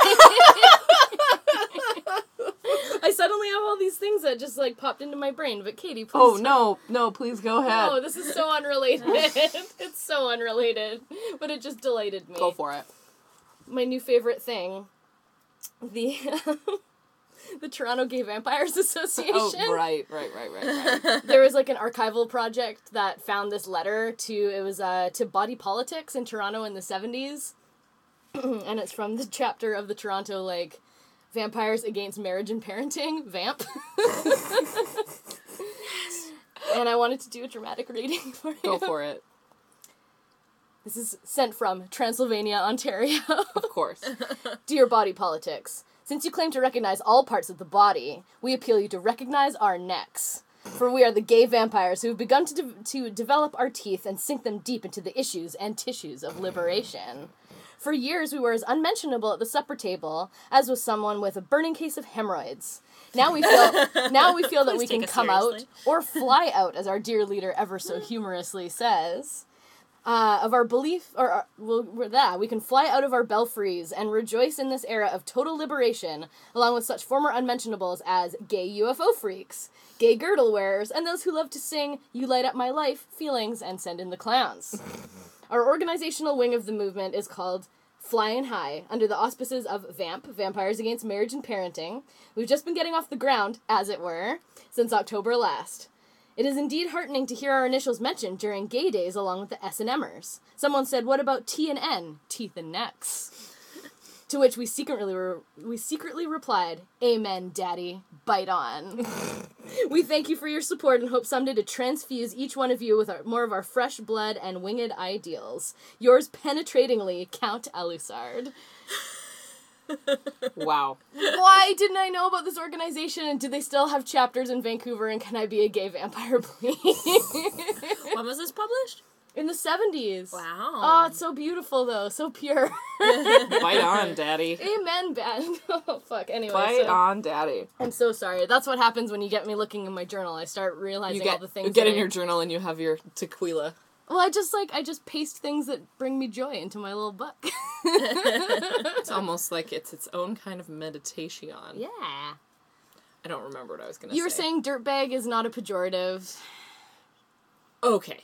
I suddenly have all these things that just like popped into my brain. But Katie, please. Oh no, no, please go ahead. No, this is so unrelated. It's so unrelated, but it just delighted me. Go for it. My new favorite thing, the the Toronto Gay Vampires Association. Oh, right, right, right, right, right. There was like an archival project that found this letter to it was uh to body politics in Toronto in the seventies, and it's from the chapter of the Toronto like Vampires Against Marriage and Parenting, Vamp. And I wanted to do a dramatic reading for you. Go for it. This is sent from Transylvania, Ontario. Of course. Dear Body Politics, Since you claim to recognize all parts of the body, we appeal you to recognize our necks. For we are the gay vampires who have begun to, de- to develop our teeth and sink them deep into the issues and tissues of liberation. For years, we were as unmentionable at the supper table as was someone with a burning case of hemorrhoids. Now we feel now we feel that Please we take can us come seriously. out or fly out, as our dear leader ever so humorously says. Uh, of our belief, or uh, well, we're that we can fly out of our belfries and rejoice in this era of total liberation, along with such former unmentionables as gay U F O freaks, gay girdle wearers, and those who love to sing "You Light Up My Life" feelings and send in the clowns. Our organizational wing of the movement is called Flying High, under the auspices of VAMP, Vampires Against Marriage and Parenting. We've just been getting off the ground, as it were, since October last. It is indeed heartening to hear our initials mentioned during gay days along with the S and Mers. Someone said, what about T and N, teeth and necks? To which we secretly re- we secretly replied, Amen, Daddy, bite on. We thank you for your support and hope someday to transfuse each one of you with our, more of our fresh blood and winged ideals. Yours penetratingly, Count Alusard. Wow. Why didn't I know about this organization, and do they still have chapters in Vancouver, and can I be a gay vampire, please? When was this published? In the seventies. Wow. Oh, it's so beautiful, though. So pure. Bite on, Daddy. Amen, Ben. Oh, fuck. Anyway, Bite so, on, Daddy. I'm so sorry. That's what happens when you get me looking in my journal. I start realizing You get, all the things you get that in I- your journal and you have your tequila. Well, I just, like, I just paste things that bring me joy into my little book. It's almost like it's its own kind of meditation. Yeah. I don't remember what I was going to say. You were saying dirtbag is not a pejorative. Okay.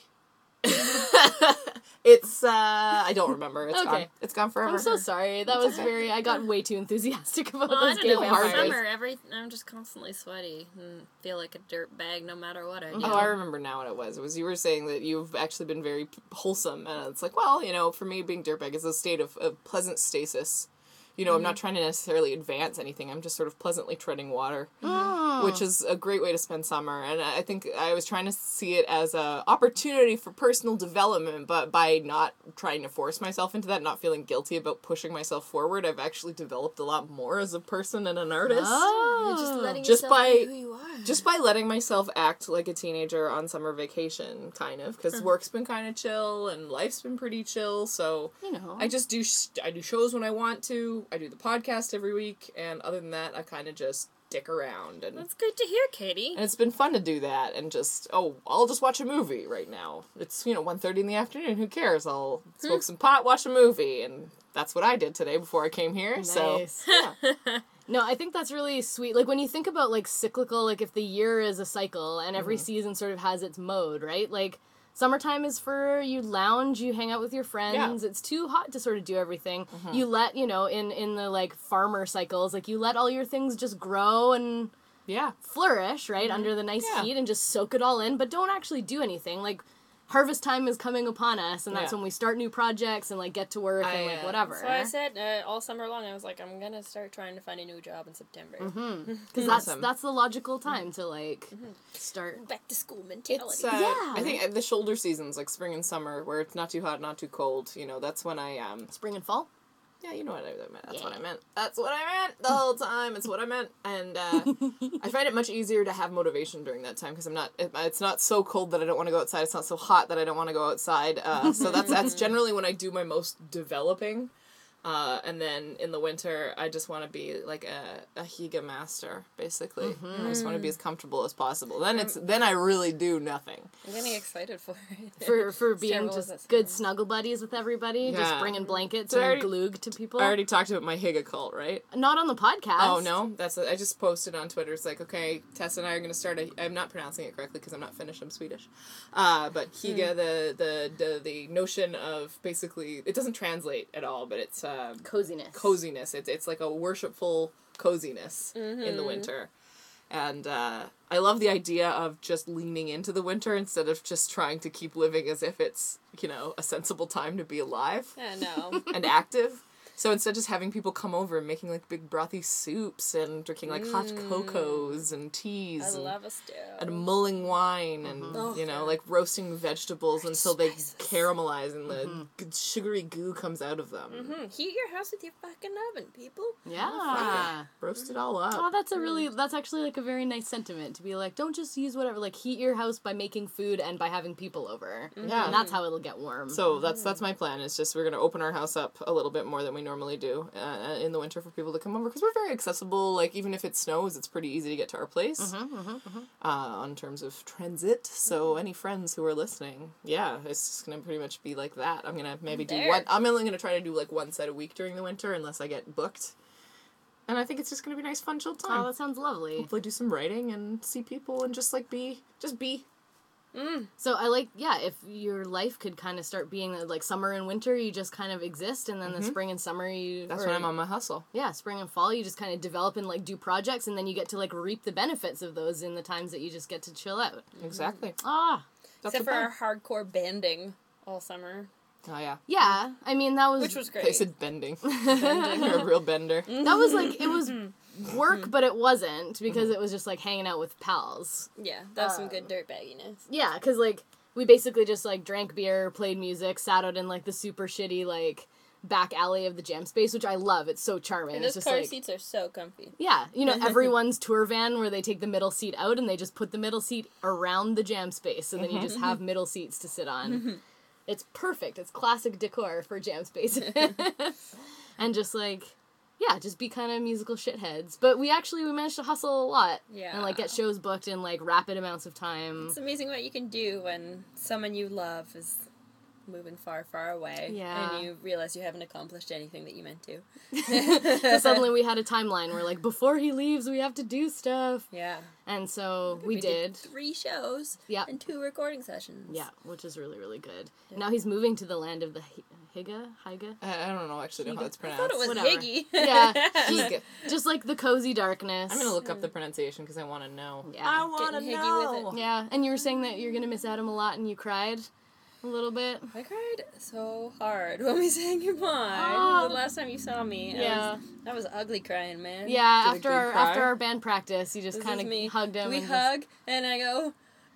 It's, uh, I don't remember. It's Okay. gone. It's gone forever. I'm so sorry. That was very, I got way too enthusiastic about Well, I those don't gay know. In vampires. summer, every I'm just constantly sweaty and feel like a dirt bag no matter what I do. Oh, I remember now what it was. It was you were saying that you've actually been very p- wholesome, and it's like, well, you know, for me, being dirtbag is a state of, of pleasant stasis. You know, I'm not trying to necessarily advance anything. I'm just sort of pleasantly treading water, which is a great way to spend summer. And I think I was trying to see it as a opportunity for personal development, but by not trying to force myself into that, not feeling guilty about pushing myself forward, I've actually developed a lot more as a person and an artist. Oh. You're just letting Just yourself by- be who you are. Just by letting myself act like a teenager on summer vacation, kind of, because work's been kind of chill and life's been pretty chill. So You know. I just do sh- I do shows when I want to. I do the podcast every week, and other than that, I kind of just dick around, and That's good to hear, Katie. and it's been fun to do that. And just oh, I'll just watch a movie right now. It's you know one thirty in the afternoon. Who cares? I'll smoke some pot, watch a movie, and that's what I did today before I came here. So Nice. yeah. No, I think that's really sweet. Like, when you think about, like, cyclical, like, if the year is a cycle and every Mm-hmm. season sort of has its mode, right? Like, summertime is for you lounge, you hang out with your friends. Yeah. Mm-hmm. It's too hot to sort of do everything. You let, you know, in, in the, like, farmer cycles, like, you let all your things just grow and yeah. flourish, right, under the nice Yeah. heat and just soak it all in, but don't actually do anything. Like, harvest time is coming upon us, and that's Yeah. when we start new projects and, like, get to work I, and, like, uh, whatever. So I said uh, all summer long, I was like, I'm gonna start trying to find a new job in September. Because that's, Awesome. that's the logical time to, like, start. Back to school mentality. It's, uh, Yeah. I think the shoulder seasons, like spring and summer, where it's not too hot, not too cold, you know, that's when I, um, Spring and fall? yeah, you know what I meant. That's what I Yeah. meant. That's what I meant the whole time. It's what I meant. And uh, I find it much easier to have motivation during that time because I'm not. It, it's not so cold that I don't want to go outside. It's not so hot that I don't want to go outside. Uh, so that's that's generally when I do my most developing. Uh, and then in the winter, I just want to be like a, a Higa master, basically. I just want to be as comfortable as possible. Then it's then I really do nothing. I'm getting excited for it. For for being terrible as just that good sounds. snuggle buddies with everybody, just Yeah. bringing blankets So I and already- glug to people. I already talked about my Higa cult, right? Not on the podcast. Oh no, that's I just posted on Twitter. It's like, okay, Tess and I are going to start a. I'm not pronouncing it correctly because I'm not Finnish. I'm Swedish. Uh, but Higa, the, the the the notion of basically it doesn't translate at all, but it's um, Coziness. coziness. It's it's like a worshipful coziness in the winter. And uh, I love the idea of just leaning into the winter instead of just trying to keep living as if it's, you know, a sensible time to be alive I know. and active. So instead of just having people come over and making like big brothy soups and drinking like hot cocos and teas. I and, love a stew. and mulling wine and, Oh, you know, God. like roasting vegetables until they spices. caramelize and the good sugary goo comes out of them. Hmm. Heat your house with your fucking oven, people. Yeah. Roast it all up. Oh, that's a really, that's actually like a very nice sentiment to be like, don't just use whatever, like heat your house by making food and by having people over. Yeah. And that's how it'll get warm. So that's that's my plan. It's just we're gonna open our house up a little bit more than we normally do uh, in the winter for people to come over because we're very accessible. Like even if it snows, it's pretty easy to get to our place uh, on terms of transit. So any friends who are listening, yeah, it's just gonna pretty much be like that. I'm gonna maybe do There. one. I'm only gonna try to do like one set a week during the winter unless I get booked. And I think it's just gonna be a nice, fun, chill Oh, time. that sounds lovely. Hopefully, do some writing and see people and just like be, just be. So I like, yeah, if your life could kind of start being like summer and winter, you just kind of exist, and then the spring and summer, you. That's or- when I'm on my hustle. Yeah, spring and fall, you just kind of develop and like do projects, and then you get to like reap the benefits of those in the times that you just get to chill out. Exactly. Ah, That's Except the for plan. our hardcore banding all summer, Oh yeah. yeah. I mean, that was which was great. They said bending. bending. You're a real bender. that was like it was work, but it wasn't because it was just like hanging out with pals. Yeah, that was some good dirtbagginess. Yeah, because like we basically just like drank beer, played music, sat out in like the super shitty like back alley of the jam space, which I love. It's so charming. And It's those just car like seats are so comfy. yeah, you know, everyone's tour van where they take the middle seat out and they just put the middle seat around the jam space, so then you just have middle seats to sit on. It's perfect. It's classic decor for jam space. And just like, yeah, just be kind of musical shitheads. But we actually, we managed to hustle a lot. Yeah. And like get shows booked in like rapid amounts of time. It's amazing what you can do when someone you love is moving far, far away. Yeah. And you realize you haven't accomplished anything that you meant to. So suddenly we had a timeline where like, before he leaves, we have to do stuff. Yeah. And so we, did. three shows Yeah. and two recording sessions. Yeah, which is really, really good. Now he's moving to the land of the Hi- Higa? Higa? I, I don't know actually know how it's I pronounced. thought it was Whatever. Higgy. Yeah, Just get- just like the cozy darkness. I'm gonna look up the pronunciation because I want to know. Yeah. I want to Getting higgy with know. it. Yeah, and you were saying that you're gonna miss Adam a lot, and you cried a little bit. I cried so hard when we sang goodbye. Oh. The last time you saw me. I Yeah. was, I was ugly crying, man. Yeah, Did a after good our cry? after our band practice, you just This kind is me. of hugged him. We and hug, and I go,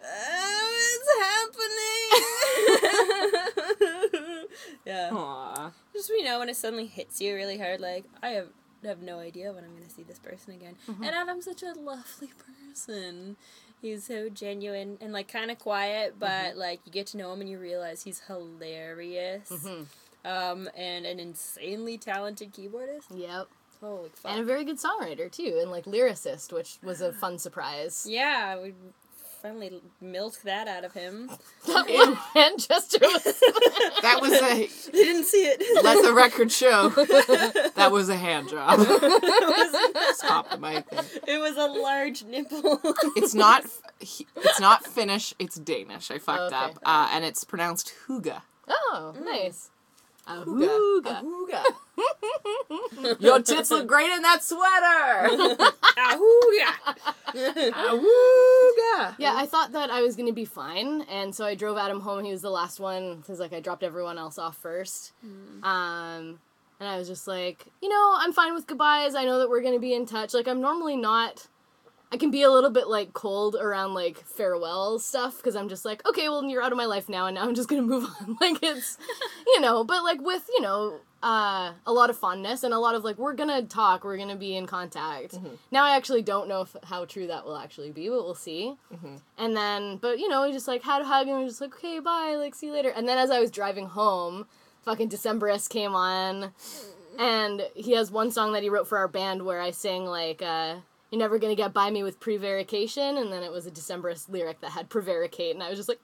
oh, it's happening. Yeah. Aw. Just, you know, when it suddenly hits you really hard, like, I have have no idea when I'm going to see this person again. And Adam's such a lovely person. He's so genuine and, like, kind of quiet, but, like, you get to know him and you realize he's hilarious. Um, and an insanely talented keyboardist. Just, yep, Holy fuck. and a very good songwriter too, and like lyricist, which was a fun surprise. Yeah, we finally milked that out of him. One hand gesture was That was a. They didn't see it. Let the record show. That was a hand job. Stop the mic. It was a large nipple. It's not. It's not Finnish. It's Danish. I fucked Okay. up, uh, and it's pronounced huga. oh nice. A Huga. hooga. Huga. Your tits look great in that sweater. Ahoo, Huga. Yeah, I thought that I was gonna be fine, and so I drove Adam home. He was the last one because like I dropped everyone else off first. Um, and I was just like, you know, I'm fine with goodbyes. I know that we're gonna be in touch. Like I'm normally not. I can be a little bit like cold around like farewell stuff because I'm just like, okay, well you're out of my life now, and now I'm just gonna move on. Like it's, you know, but like with you know. Uh, a lot of fondness and a lot of like we're gonna talk, we're gonna be in contact. Now I actually don't know if, how true that will actually be, but we'll see. And then, but you know, we just like had a hug and we were just like, okay, bye, like see you later. And then as I was driving home, fucking Decemberist came on, and he has one song that he wrote for our band where I sang like, uh, "You're never gonna get by me with prevarication," and then it was a Decemberist lyric that had prevaricate, and I was just like,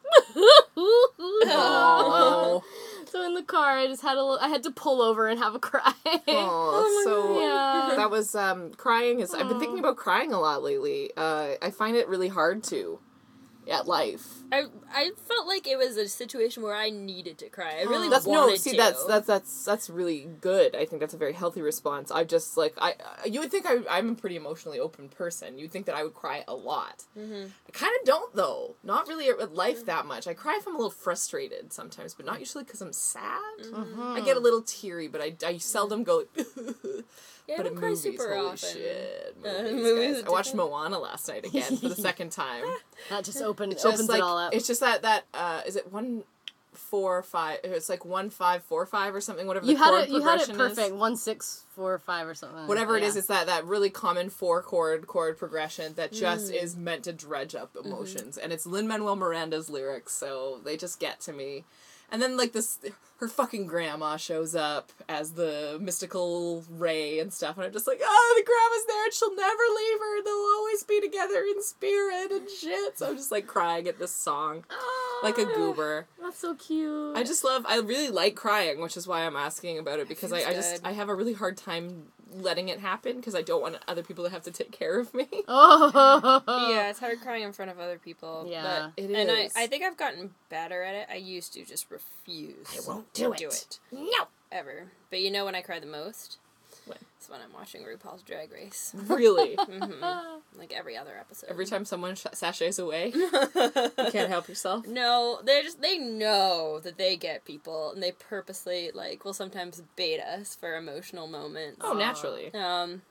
Oh. So in the car, I just had a little, I had to pull over and have a cry. Oh, so Yeah. that was um, crying. Is I've been thinking about crying a lot lately. Uh, I find it really hard to. at life. I I felt like it was a situation where I needed to cry. I really That's wanted no. See, to. that's that's that's that's really good. I think that's a very healthy response. I just like I. You would think I, I'm a pretty emotionally open person. You'd think that I would cry a lot. Mm-hmm. I kind of don't though. Not really at life that much. I cry if I'm a little frustrated sometimes, but not usually because I'm sad. Mm-hmm. I get a little teary, but I, I seldom go. Yeah, but I in don't cry movies, super holy often. shit, Uh, movies, movies guys. are I watched different. Moana last night again for the second time. That just opened It's opens just like it all up. it's just that that uh, is it one four five? It's like one five four five or something. Whatever You the had chord it. You had it progression perfect. is. One six four five or something. Whatever it yeah. is, it's that, that really common four chord chord progression that just Mm. is meant to dredge up Mm-hmm. emotions, and it's Lin-Manuel Miranda's lyrics, so they just get to me. And then like this, her fucking grandma shows up as the mystical Ray and stuff, and I'm just like, oh, the grandma's there, and she'll never leave her. They'll always be together in spirit and shit. So I'm just like crying at this song, like a goober. That's so cute. I just love, I really like crying, which is why I'm asking about it, because I, feels I just, good. I have a really hard time letting it happen, because I don't want other people to have to take care of me. Oh. Yeah, it's hard crying in front of other people. Yeah. but, It and is. I, I think I've gotten better at it. I used to just refuse. I won't to do do it. it. No. Ever. But you know when I cry the most? When? It's when I'm watching RuPaul's Drag Race. Really? hmm Like every other episode. Every time someone sh- sachets away, you can't help yourself. No, they're just, they know that they get people, and they purposely, like, will sometimes bait us for emotional moments. Oh, naturally. Um,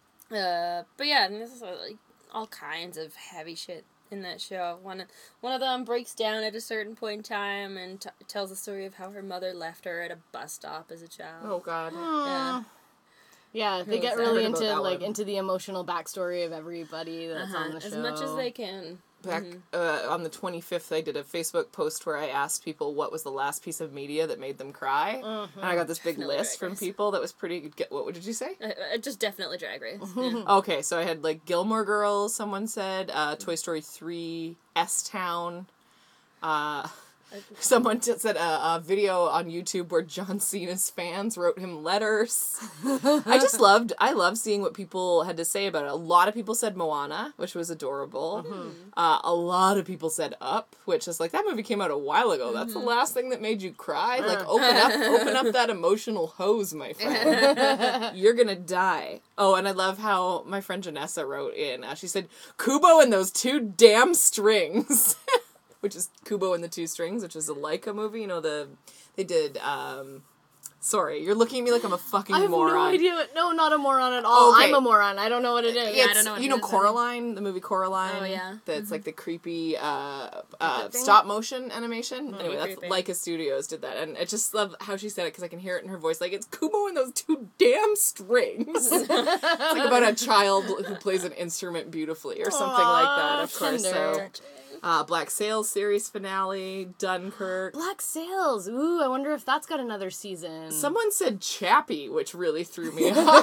uh, but yeah, and this is uh, like all kinds of heavy shit in that show. One, one of them breaks down at a certain point in time and t- tells the story of how her mother left her at a bus stop as a child. Oh, God. Yeah. Yeah, they Who get was that? really I heard about into that like one. into the emotional backstory of everybody that's Uh-huh, on the show. as much as they can. Back Mhm. uh, on the twenty-fifth, I did a Facebook post where I asked people what was the last piece of media that made them cry. And I got this big Definitely list Drag from Race. people that was pretty good. What did you say? Uh, uh, just definitely Drag Race. Yeah. Okay, so I had like Gilmore Girls, someone said, uh, Toy Story three, S-Town. Uh, someone t- said a, a video on YouTube where John Cena's fans wrote him letters. I just loved, I love seeing what people had to say about it. A lot of people said Moana, which was adorable. Uh, a lot of people said Up, which is like, that movie came out a while ago. That's the last thing that made you cry? Like, open up, open up that emotional hose, my friend. You're gonna die. Oh, and I love how my friend Janessa wrote in. Uh, she said, Kubo and those two damn strings. Which is Kubo and the Two Strings, which is a Laika movie. You know, the they did, um... Sorry, you're looking at me like I'm a fucking I have moron. no idea. What, no, not a moron at all. Okay. I'm a moron. I don't know what it is. Yeah, I It's, don't know what you it know is, Coraline, the movie Coraline? Oh, yeah. That's like the creepy uh, uh, Puppet thing? stop motion animation. Anyway, that's creepy. Laika Studios did that. And I just love how she said it because I can hear it in her voice. Like, it's Kubo and those two damn strings. It's like about a child who plays an instrument beautifully or something like that, of course. So, tender. uh, Black Sails series finale, Dunkirk. Black Sails. Ooh, I wonder if that's got another season. Someone said Chappie, which really threw me off.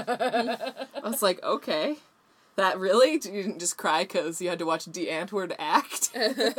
I was like, okay. That really? You didn't just cry because you had to watch De Antwoord act?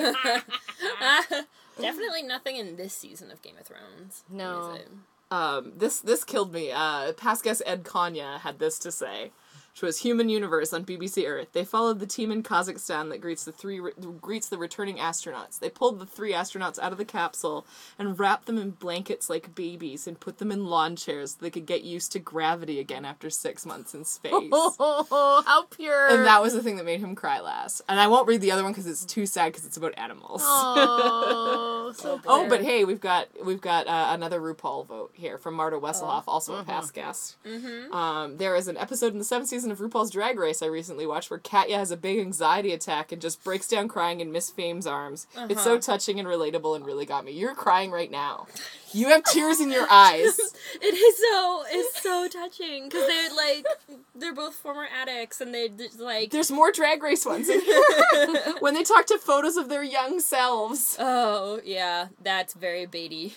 Definitely nothing in this season of Game of Thrones. No. is it? Um, this this killed me. Uh, past guest Ed Konya had this to say, which was Human Universe on B B C Earth. They followed the team in Kazakhstan that greets the three re- greets the returning astronauts. They pulled the three astronauts out of the capsule and wrapped them in blankets like babies and put them in lawn chairs so they could get used to gravity again after six months in space. Oh, how pure. And that was the thing that made him cry last. And I won't read the other one because it's too sad because it's about animals. Oh, so Oh, but hey, we've got we've got uh, another RuPaul vote here from Marta Wesselhoff, also a past guest. Mm-hmm. Um, there is an episode in the seventh season of RuPaul's Drag Race I recently watched where Katya has a big anxiety attack and just breaks down crying in Miss Fame's arms. It's so touching and relatable and really got me. You're crying right now. You have tears in your eyes. It is so it's so touching because they're like they're both former addicts and they just like There's more Drag Race ones in here. When they talk to photos of their young selves. oh yeah that's very baity.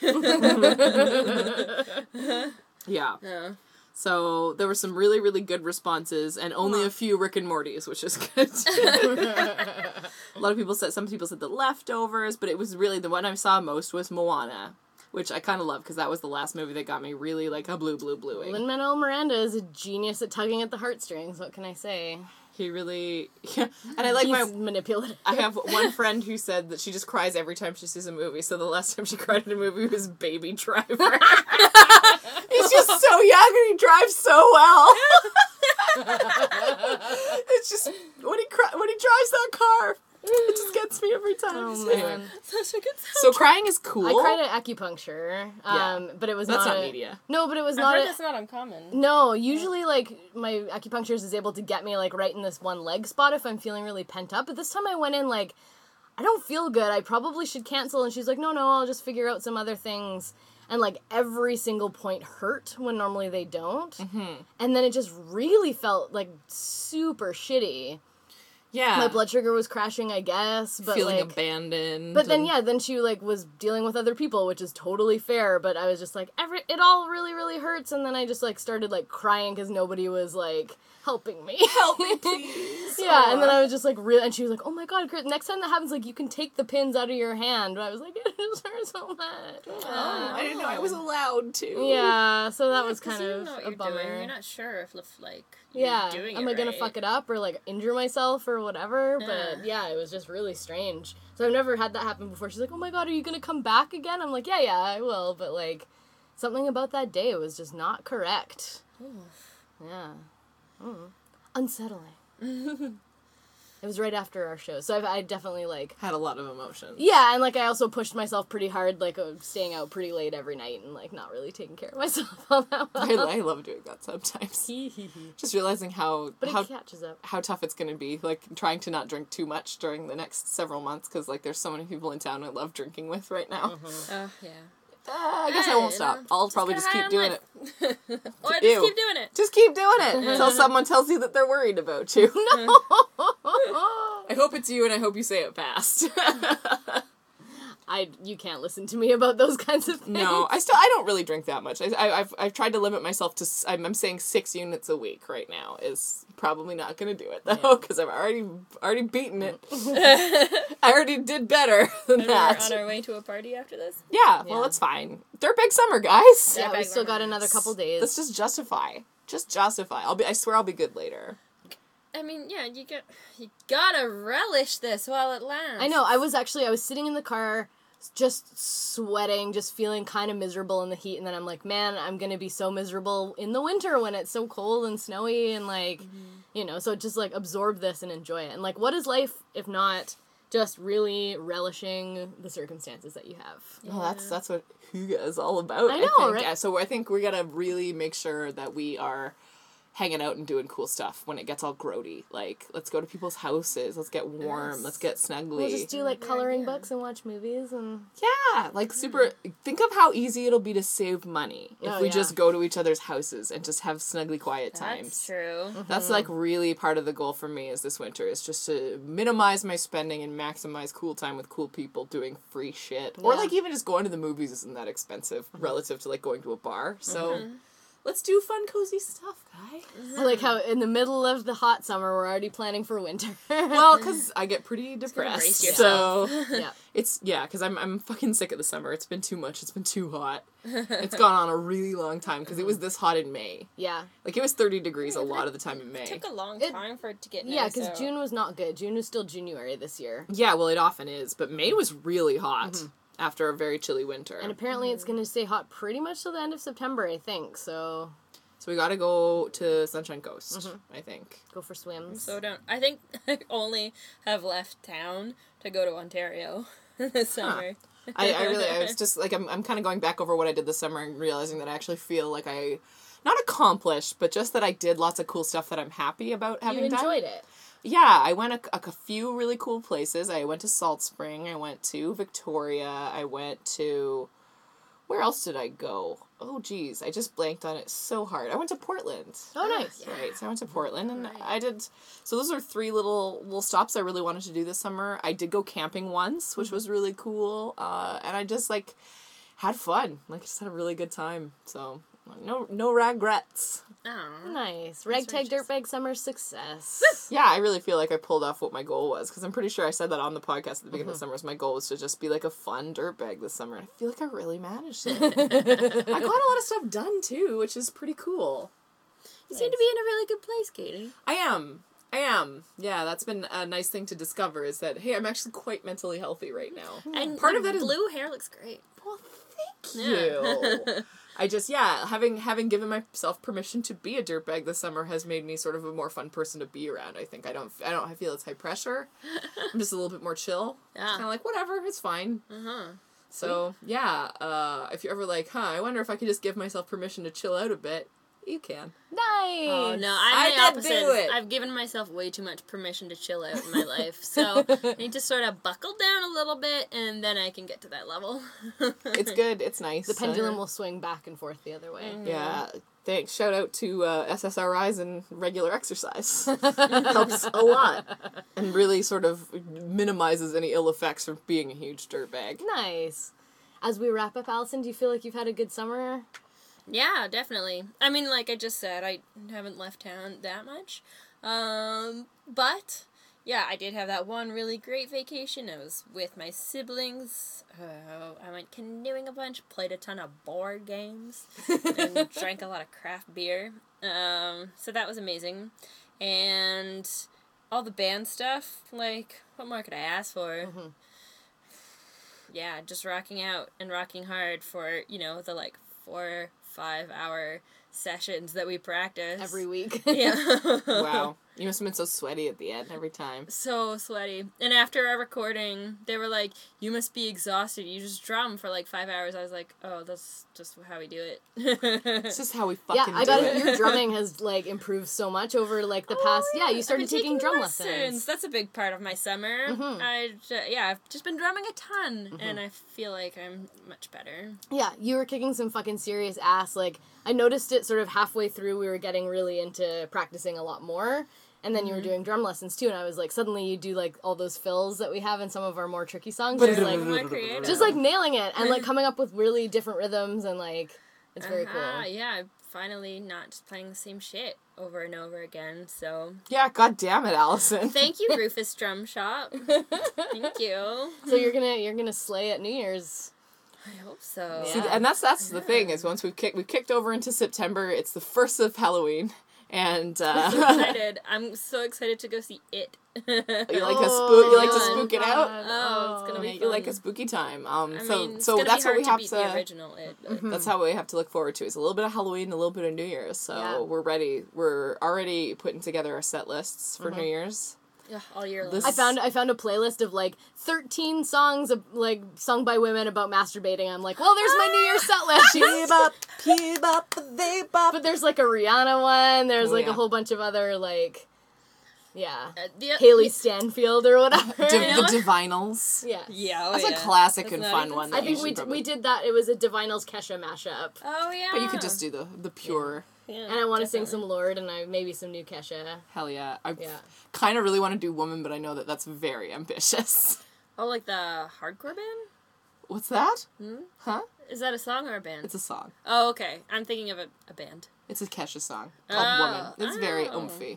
Yeah. Yeah. So there were some really, really good responses, and only a few Rick and Morty's, which is good. A lot of people said, some people said The Leftovers, but it was really, the one I saw most was Moana, which I kind of love, because that was the last movie that got me really, like, a blue, blue, bluing. Lin-Manuel Miranda is a genius at tugging at the heartstrings. What can I say? He really, yeah. And I like He's my, manipulative. I have one friend who said that she just cries every time she sees a movie. So the last time she cried in a movie was Baby Driver. He's just so young and he drives so well. It's just when he cry, when he drives that car, it just gets me every time. Oh, So man. anyway. Such a good soundtrack. So crying is cool. I cried at acupuncture, Yeah. um, but it was That's not, not a- media. No, but it was I've not. heard a- that's not uncommon. No, usually like my acupuncturist is able to get me like right in this one leg spot if I'm feeling really pent up. But this time I went in like, I don't feel good. I probably should cancel. And she's like, no, no, I'll just figure out some other things. And like every single point hurt when normally they don't. Mm-hmm. And then it just really felt like super shitty. Yeah. My blood sugar was crashing, I guess. But Feeling like, abandoned. But then and- yeah, then she like was dealing with other people, which is totally fair. But I was just like, every it all really really hurts, and then I just like started like crying because nobody was like helping me. Help me, please. Yeah, and then I was just like, real, and she was like, oh my god, Chris, next time that happens, like you can take the pins out of your hand. But I was like, it just hurts so much. Oh, I didn't know I was allowed to. Yeah, so that was 'Cause kind you of don't know what a you're bummer. doing. You're not sure if, if like you're Yeah, doing am it I gonna right. fuck it up or like injure myself or whatever? But yeah, it was just really strange. So I've never had that happen before. She's like, "Oh my god, are you gonna come back again?" I'm like, "Yeah, yeah, I will." But like, something about that day was just not correct. Yeah, mm. Unsettling. It was right after our show, so I've, I definitely like. Had a lot of emotions. Yeah, and like I also pushed myself pretty hard, like uh, staying out pretty late every night and like not really taking care of myself all that I, well. I love doing that sometimes. Hee hee hee. Just realizing how But how it catches up. how tough it's gonna be, like trying to not drink too much during the next several months, because like there's so many people in town I love drinking with right now. Oh yeah. Uh, I guess I Hey, won't you stop. know, I'll just probably get just high keep on doing life. it. Or just Ew. keep doing it. Just keep doing it until someone tells you that they're worried about you. I hope it's you, and I hope you say it fast. I you can't listen to me about those kinds of things. No, I still I don't really drink that much. I, I I've I've tried to limit myself to s- I'm, I'm saying six units a week right now is probably not going to do it though, because I've already already beaten it. I already did better than And we're that. on our way to a party after this. Yeah, well, Yeah. it's fine. They're big summer, guys. Yeah, we Back still got memories. another couple days. Let's just justify. Just justify. I'll be. I swear I'll be good later. I mean, yeah, you get you gotta relish this while it lasts. I know. I was actually I was sitting in the car, just sweating, just feeling kind of miserable in the heat, and then I'm like, man, I'm gonna be so miserable in the winter when it's so cold and snowy and like, you know. So just like absorb this and enjoy it. And like, what is life if not just really relishing the circumstances that you have? Well, that's that's what Huga is all about. I know, think. right? Yeah, so I think we gotta really make sure that we are hanging out and doing cool stuff when it gets all grody. Like, let's go to people's houses. Let's get warm. Yes. Let's get snuggly. We'll just do like Good coloring idea. books and watch movies and Yeah, like super. Think of how easy it'll be to save money if Oh, we yeah. just go to each other's houses and just have snuggly, quiet times. That's true. That's like really part of the goal for me is this winter is just to minimize my spending and maximize cool time with cool people doing free shit. Or Yeah. like even just going to the movies isn't that expensive relative to like going to a bar. So let's do fun, cozy stuff, guys. I like how in the middle of the hot summer we're already planning for winter. Well, because I get pretty depressed. brace So yeah. it's, yeah, because I'm, I'm fucking sick of the summer. It's been too much. It's been too hot. It's gone on a really long time because it was this hot in May. Yeah. Like, it was thirty degrees a lot of the time in May. It took a long It- time for it to get Yeah, nice, because so- June was not good. June was still January this year. Yeah, well, it often is, but May was really hot after a very chilly winter. And apparently it's going to stay hot pretty much till the end of September, I think. So So we gotta go to Sunshine Coast, I think. go for swims. So don't. I think I only have left town to go to Ontario this summer. I, I really, I was just, like, I'm, I'm kind of going back over what I did this summer and realizing that I actually feel like I, not accomplished, but just that I did lots of cool stuff that I'm happy about having you done. enjoyed it. Yeah, I went a, a, a few really cool places. I went to Salt Spring. I went to Victoria. I went to... Where else did I go? Oh, geez. I just blanked on it so hard. I went to Portland. Oh, nice. That's right. So I went to Portland, and I did... So those are three little little stops I really wanted to do this summer. I did go camping once, which was really cool. Uh, and I just, like, had fun. Like, just had a really good time. So, no no regrets. Oh. Nice. Ragtag Dirtbag Summer success. Yeah, I really feel like I pulled off what my goal was, because I'm pretty sure I said that on the podcast at the beginning of the summer. Was my goal was to just be like a fun dirtbag this summer. And I feel like I really managed it. I got a lot of stuff done too, which is pretty cool. You seem to be in a really good place, Katie. I am. I am. Yeah, that's been a nice thing to discover is that, hey, I'm actually quite mentally healthy right now. And part the of that is... blue hair looks great. Well, thank Yeah. you. I just, yeah, having having given myself permission to be a dirtbag this summer has made me sort of a more fun person to be around, I think. I don't, I don't I feel it's high pressure. I'm just a little bit more chill. Yeah. Kind of like, whatever, it's fine. Uh-huh. So, yeah, uh, if you're ever like, huh, I wonder if I could just give myself permission to chill out a bit, you can. Nice. Oh no, I I'm the did opposite. do it. I've given myself way too much permission to chill out in my life, so I need to sort of buckle down a little bit, and then I can get to that level. It's good, it's nice. The pendulum will swing back and forth the other way. Mm-hmm. Yeah, thanks. Shout out to uh, S S R Is and regular exercise. Helps a lot. And really sort of minimizes any ill effects from being a huge dirtbag. Nice. As we wrap up, Allison, do you feel like you've had a good summer? Yeah, definitely. I mean, like I just said, I haven't left town that much. Um, but, yeah, I did have that one really great vacation. I was with my siblings. Uh, I went canoeing a bunch, played a ton of board games, and drank a lot of craft beer. Um, so that was amazing. And all the band stuff, like, what more could I ask for? Mm-hmm. Yeah, just rocking out and rocking hard for, you know, the, like, four, five hour sessions that we practice. Every week. Yeah. Wow. You must have been so sweaty at the end every time. So sweaty. And after our recording, they were like, you must be exhausted. You just drum for like five hours. I was like, oh, that's just how we do it. It's just how we fucking Yeah, I do got it. your drumming has like improved so much over like the past. Oh, Yeah, you started I've been taking, drum lessons. That's a big part of my summer. Mhm. I ju- yeah, I've just been drumming a ton, Mm-hmm. and I feel like I'm much better. Yeah, you were kicking some fucking serious ass. Like I noticed it sort of halfway through. We were getting really into practicing a lot more. And then you were doing drum lessons too, and I was like, suddenly you do like all those fills that we have in some of our more tricky songs. Just like, More creative. just like nailing it and like coming up with really different rhythms and like it's very Uh-huh, cool. Yeah, I'm finally not just playing the same shit over and over again. So Yeah, god damn it, Allison. thank you, Rufus Drum Shop. Thank you. So you're gonna you're gonna slay at New Year's. I hope so. See, Yeah. and that's that's the thing is once we've kicked we kicked over into September, it's the first of Halloween, and uh, I'm so excited. I'm so excited to go see It. you like a spook. You like to Oh, spook it God. out. Oh, it's gonna be Yeah, you fun. like a spooky time. Um, I so mean, it's so gonna that's be what hard we to have beat to. the original It. but- That's how we have to look forward to. Is a little bit of Halloween, a little bit of New Year's. So Yeah. we're ready. We're already putting together our set lists for New Year's. Yeah, all year long. This- I found I found a playlist of like thirteen songs of, like sung by women about masturbating. I'm like, well, there's my New Year's set list. Keep up, keep up, they bop. But there's like a Rihanna one. There's Oh, like yeah. a whole bunch of other like, yeah, Uh, the, Haley Stanfield or whatever. Div- know the what? Divinals. yeah. Yeah, oh, That's yeah. a classic That's and not fun even one. funny. I that think you we should d- probably- we did that. It was a Divinals Kesha mashup. Oh yeah. But you could just do the the pure. Yeah, And I want to sing definitely. some Lord and I maybe some new Kesha. Hell yeah. I Yeah. kind of really want to do Woman, but I know that that's very ambitious. Oh, like the hardcore band? What's that? Hmm? Huh? Is that a song or a band? It's a song. Oh, okay. I'm thinking of a, a band. It's a Kesha song called Oh. Woman. It's very Oh. oomphy.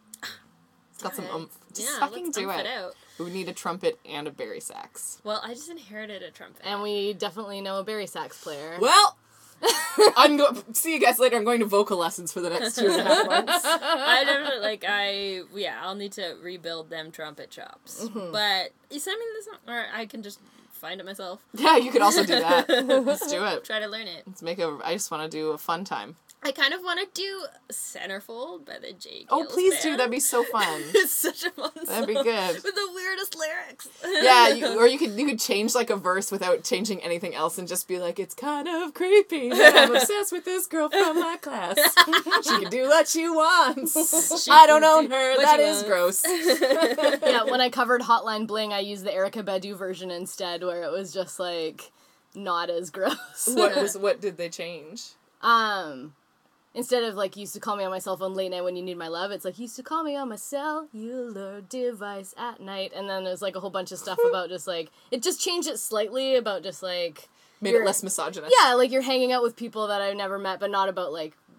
It's got some Alright. oomph. Just Yeah, fucking let's do ump it. out. We need a trumpet and a bari sax. Well, I just inherited a trumpet. And we definitely know a Barry sax player. Well, I'm go- see you guys later. I'm going to vocal lessons for the next two and a half months. I definitely like I yeah I'll need to rebuild them trumpet chops. Mm-hmm. But you send me this, or I can just find it myself. Yeah, you could also do that. Let's do it. Try to learn it. Let's make a. I just want to do a fun time. I kind of want to do Centerfold by the J. Oh, Gales please Band. do. That'd be so fun. It's such a fun song. That'd be good. With the weirdest lyrics. Yeah, you, or you could you could change like a verse without changing anything else and just be like, it's kind of creepy that I'm obsessed with this girl from my class. She can do what she wants. She I don't can own do her. what That she is wants. gross. Yeah, when I covered Hotline Bling, I used the Erykah Badu version instead, where it was just like not as gross. What was what did they change? Um, instead of like used to call me on my cell phone late night when you need my love, it's like used to call me on my cellular device at night, and then there's like a whole bunch of stuff about just like it just changed it slightly about just like Made You're- it less misogynist. yeah, like you're hanging out with people that I've never met, but not about like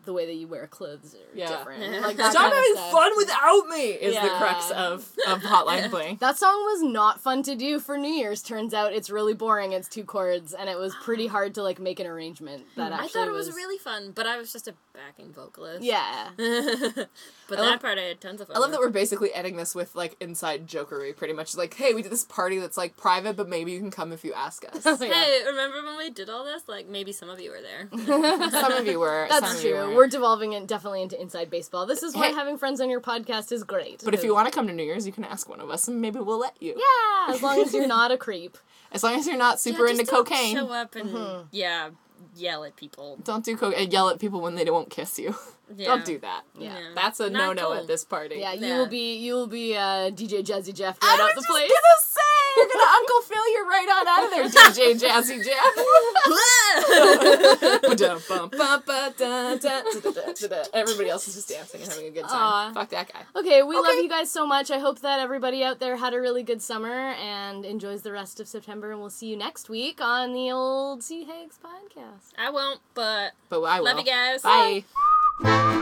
the way that you wear clothes are Yeah. different. Like that Stop kind of having stuff. fun without me is the Yeah. crux of, of Hotline Bling. That song was not fun to do for New Year's. Turns out it's really boring. It's two chords, and it was pretty hard to like make an arrangement. That actually I thought it was, really fun, but I was just a backing vocalist. Yeah. But I that love- part I had tons of fun I love that with. we're basically ending this with, like, inside jokery, pretty much. Like, hey, we did this party that's, like, private, but maybe you can come if you ask us. Yeah. Hey, remember when we did all this? Like, maybe some of you were there. Some of you were. some That's of you true. weren't. We're devolving it definitely into inside baseball. This is why Hey. having friends on your podcast is great. But if you want to come to New Year's, you can ask one of us, and maybe we'll let you. yeah, as long as you're not a creep. As long as you're not super Yeah, into just don't cocaine. Show up and, Mm-hmm. yeah, yell at people. Don't do coke and yell at people when they won't kiss you. Yeah. Don't do that. Yeah. That's a Not no-no cool. at this party. Yeah, you Yeah. will be you will be uh, D J Jazzy Jeff I right was out the just place. gonna say, you're gonna Uncle Phil you right on out of there, D J Jazzy Jeff. Ba-dum-bum-ba-da-da-da-da-da-da. Everybody else is just dancing and having a good time. Aw. Fuck that guy. Okay, we love Okay. you guys so much. I hope that everybody out there had a really good summer and enjoys the rest of September. And we'll see you next week on the old Sea Hags podcast. I won't, but But I will. love you guys. Bye.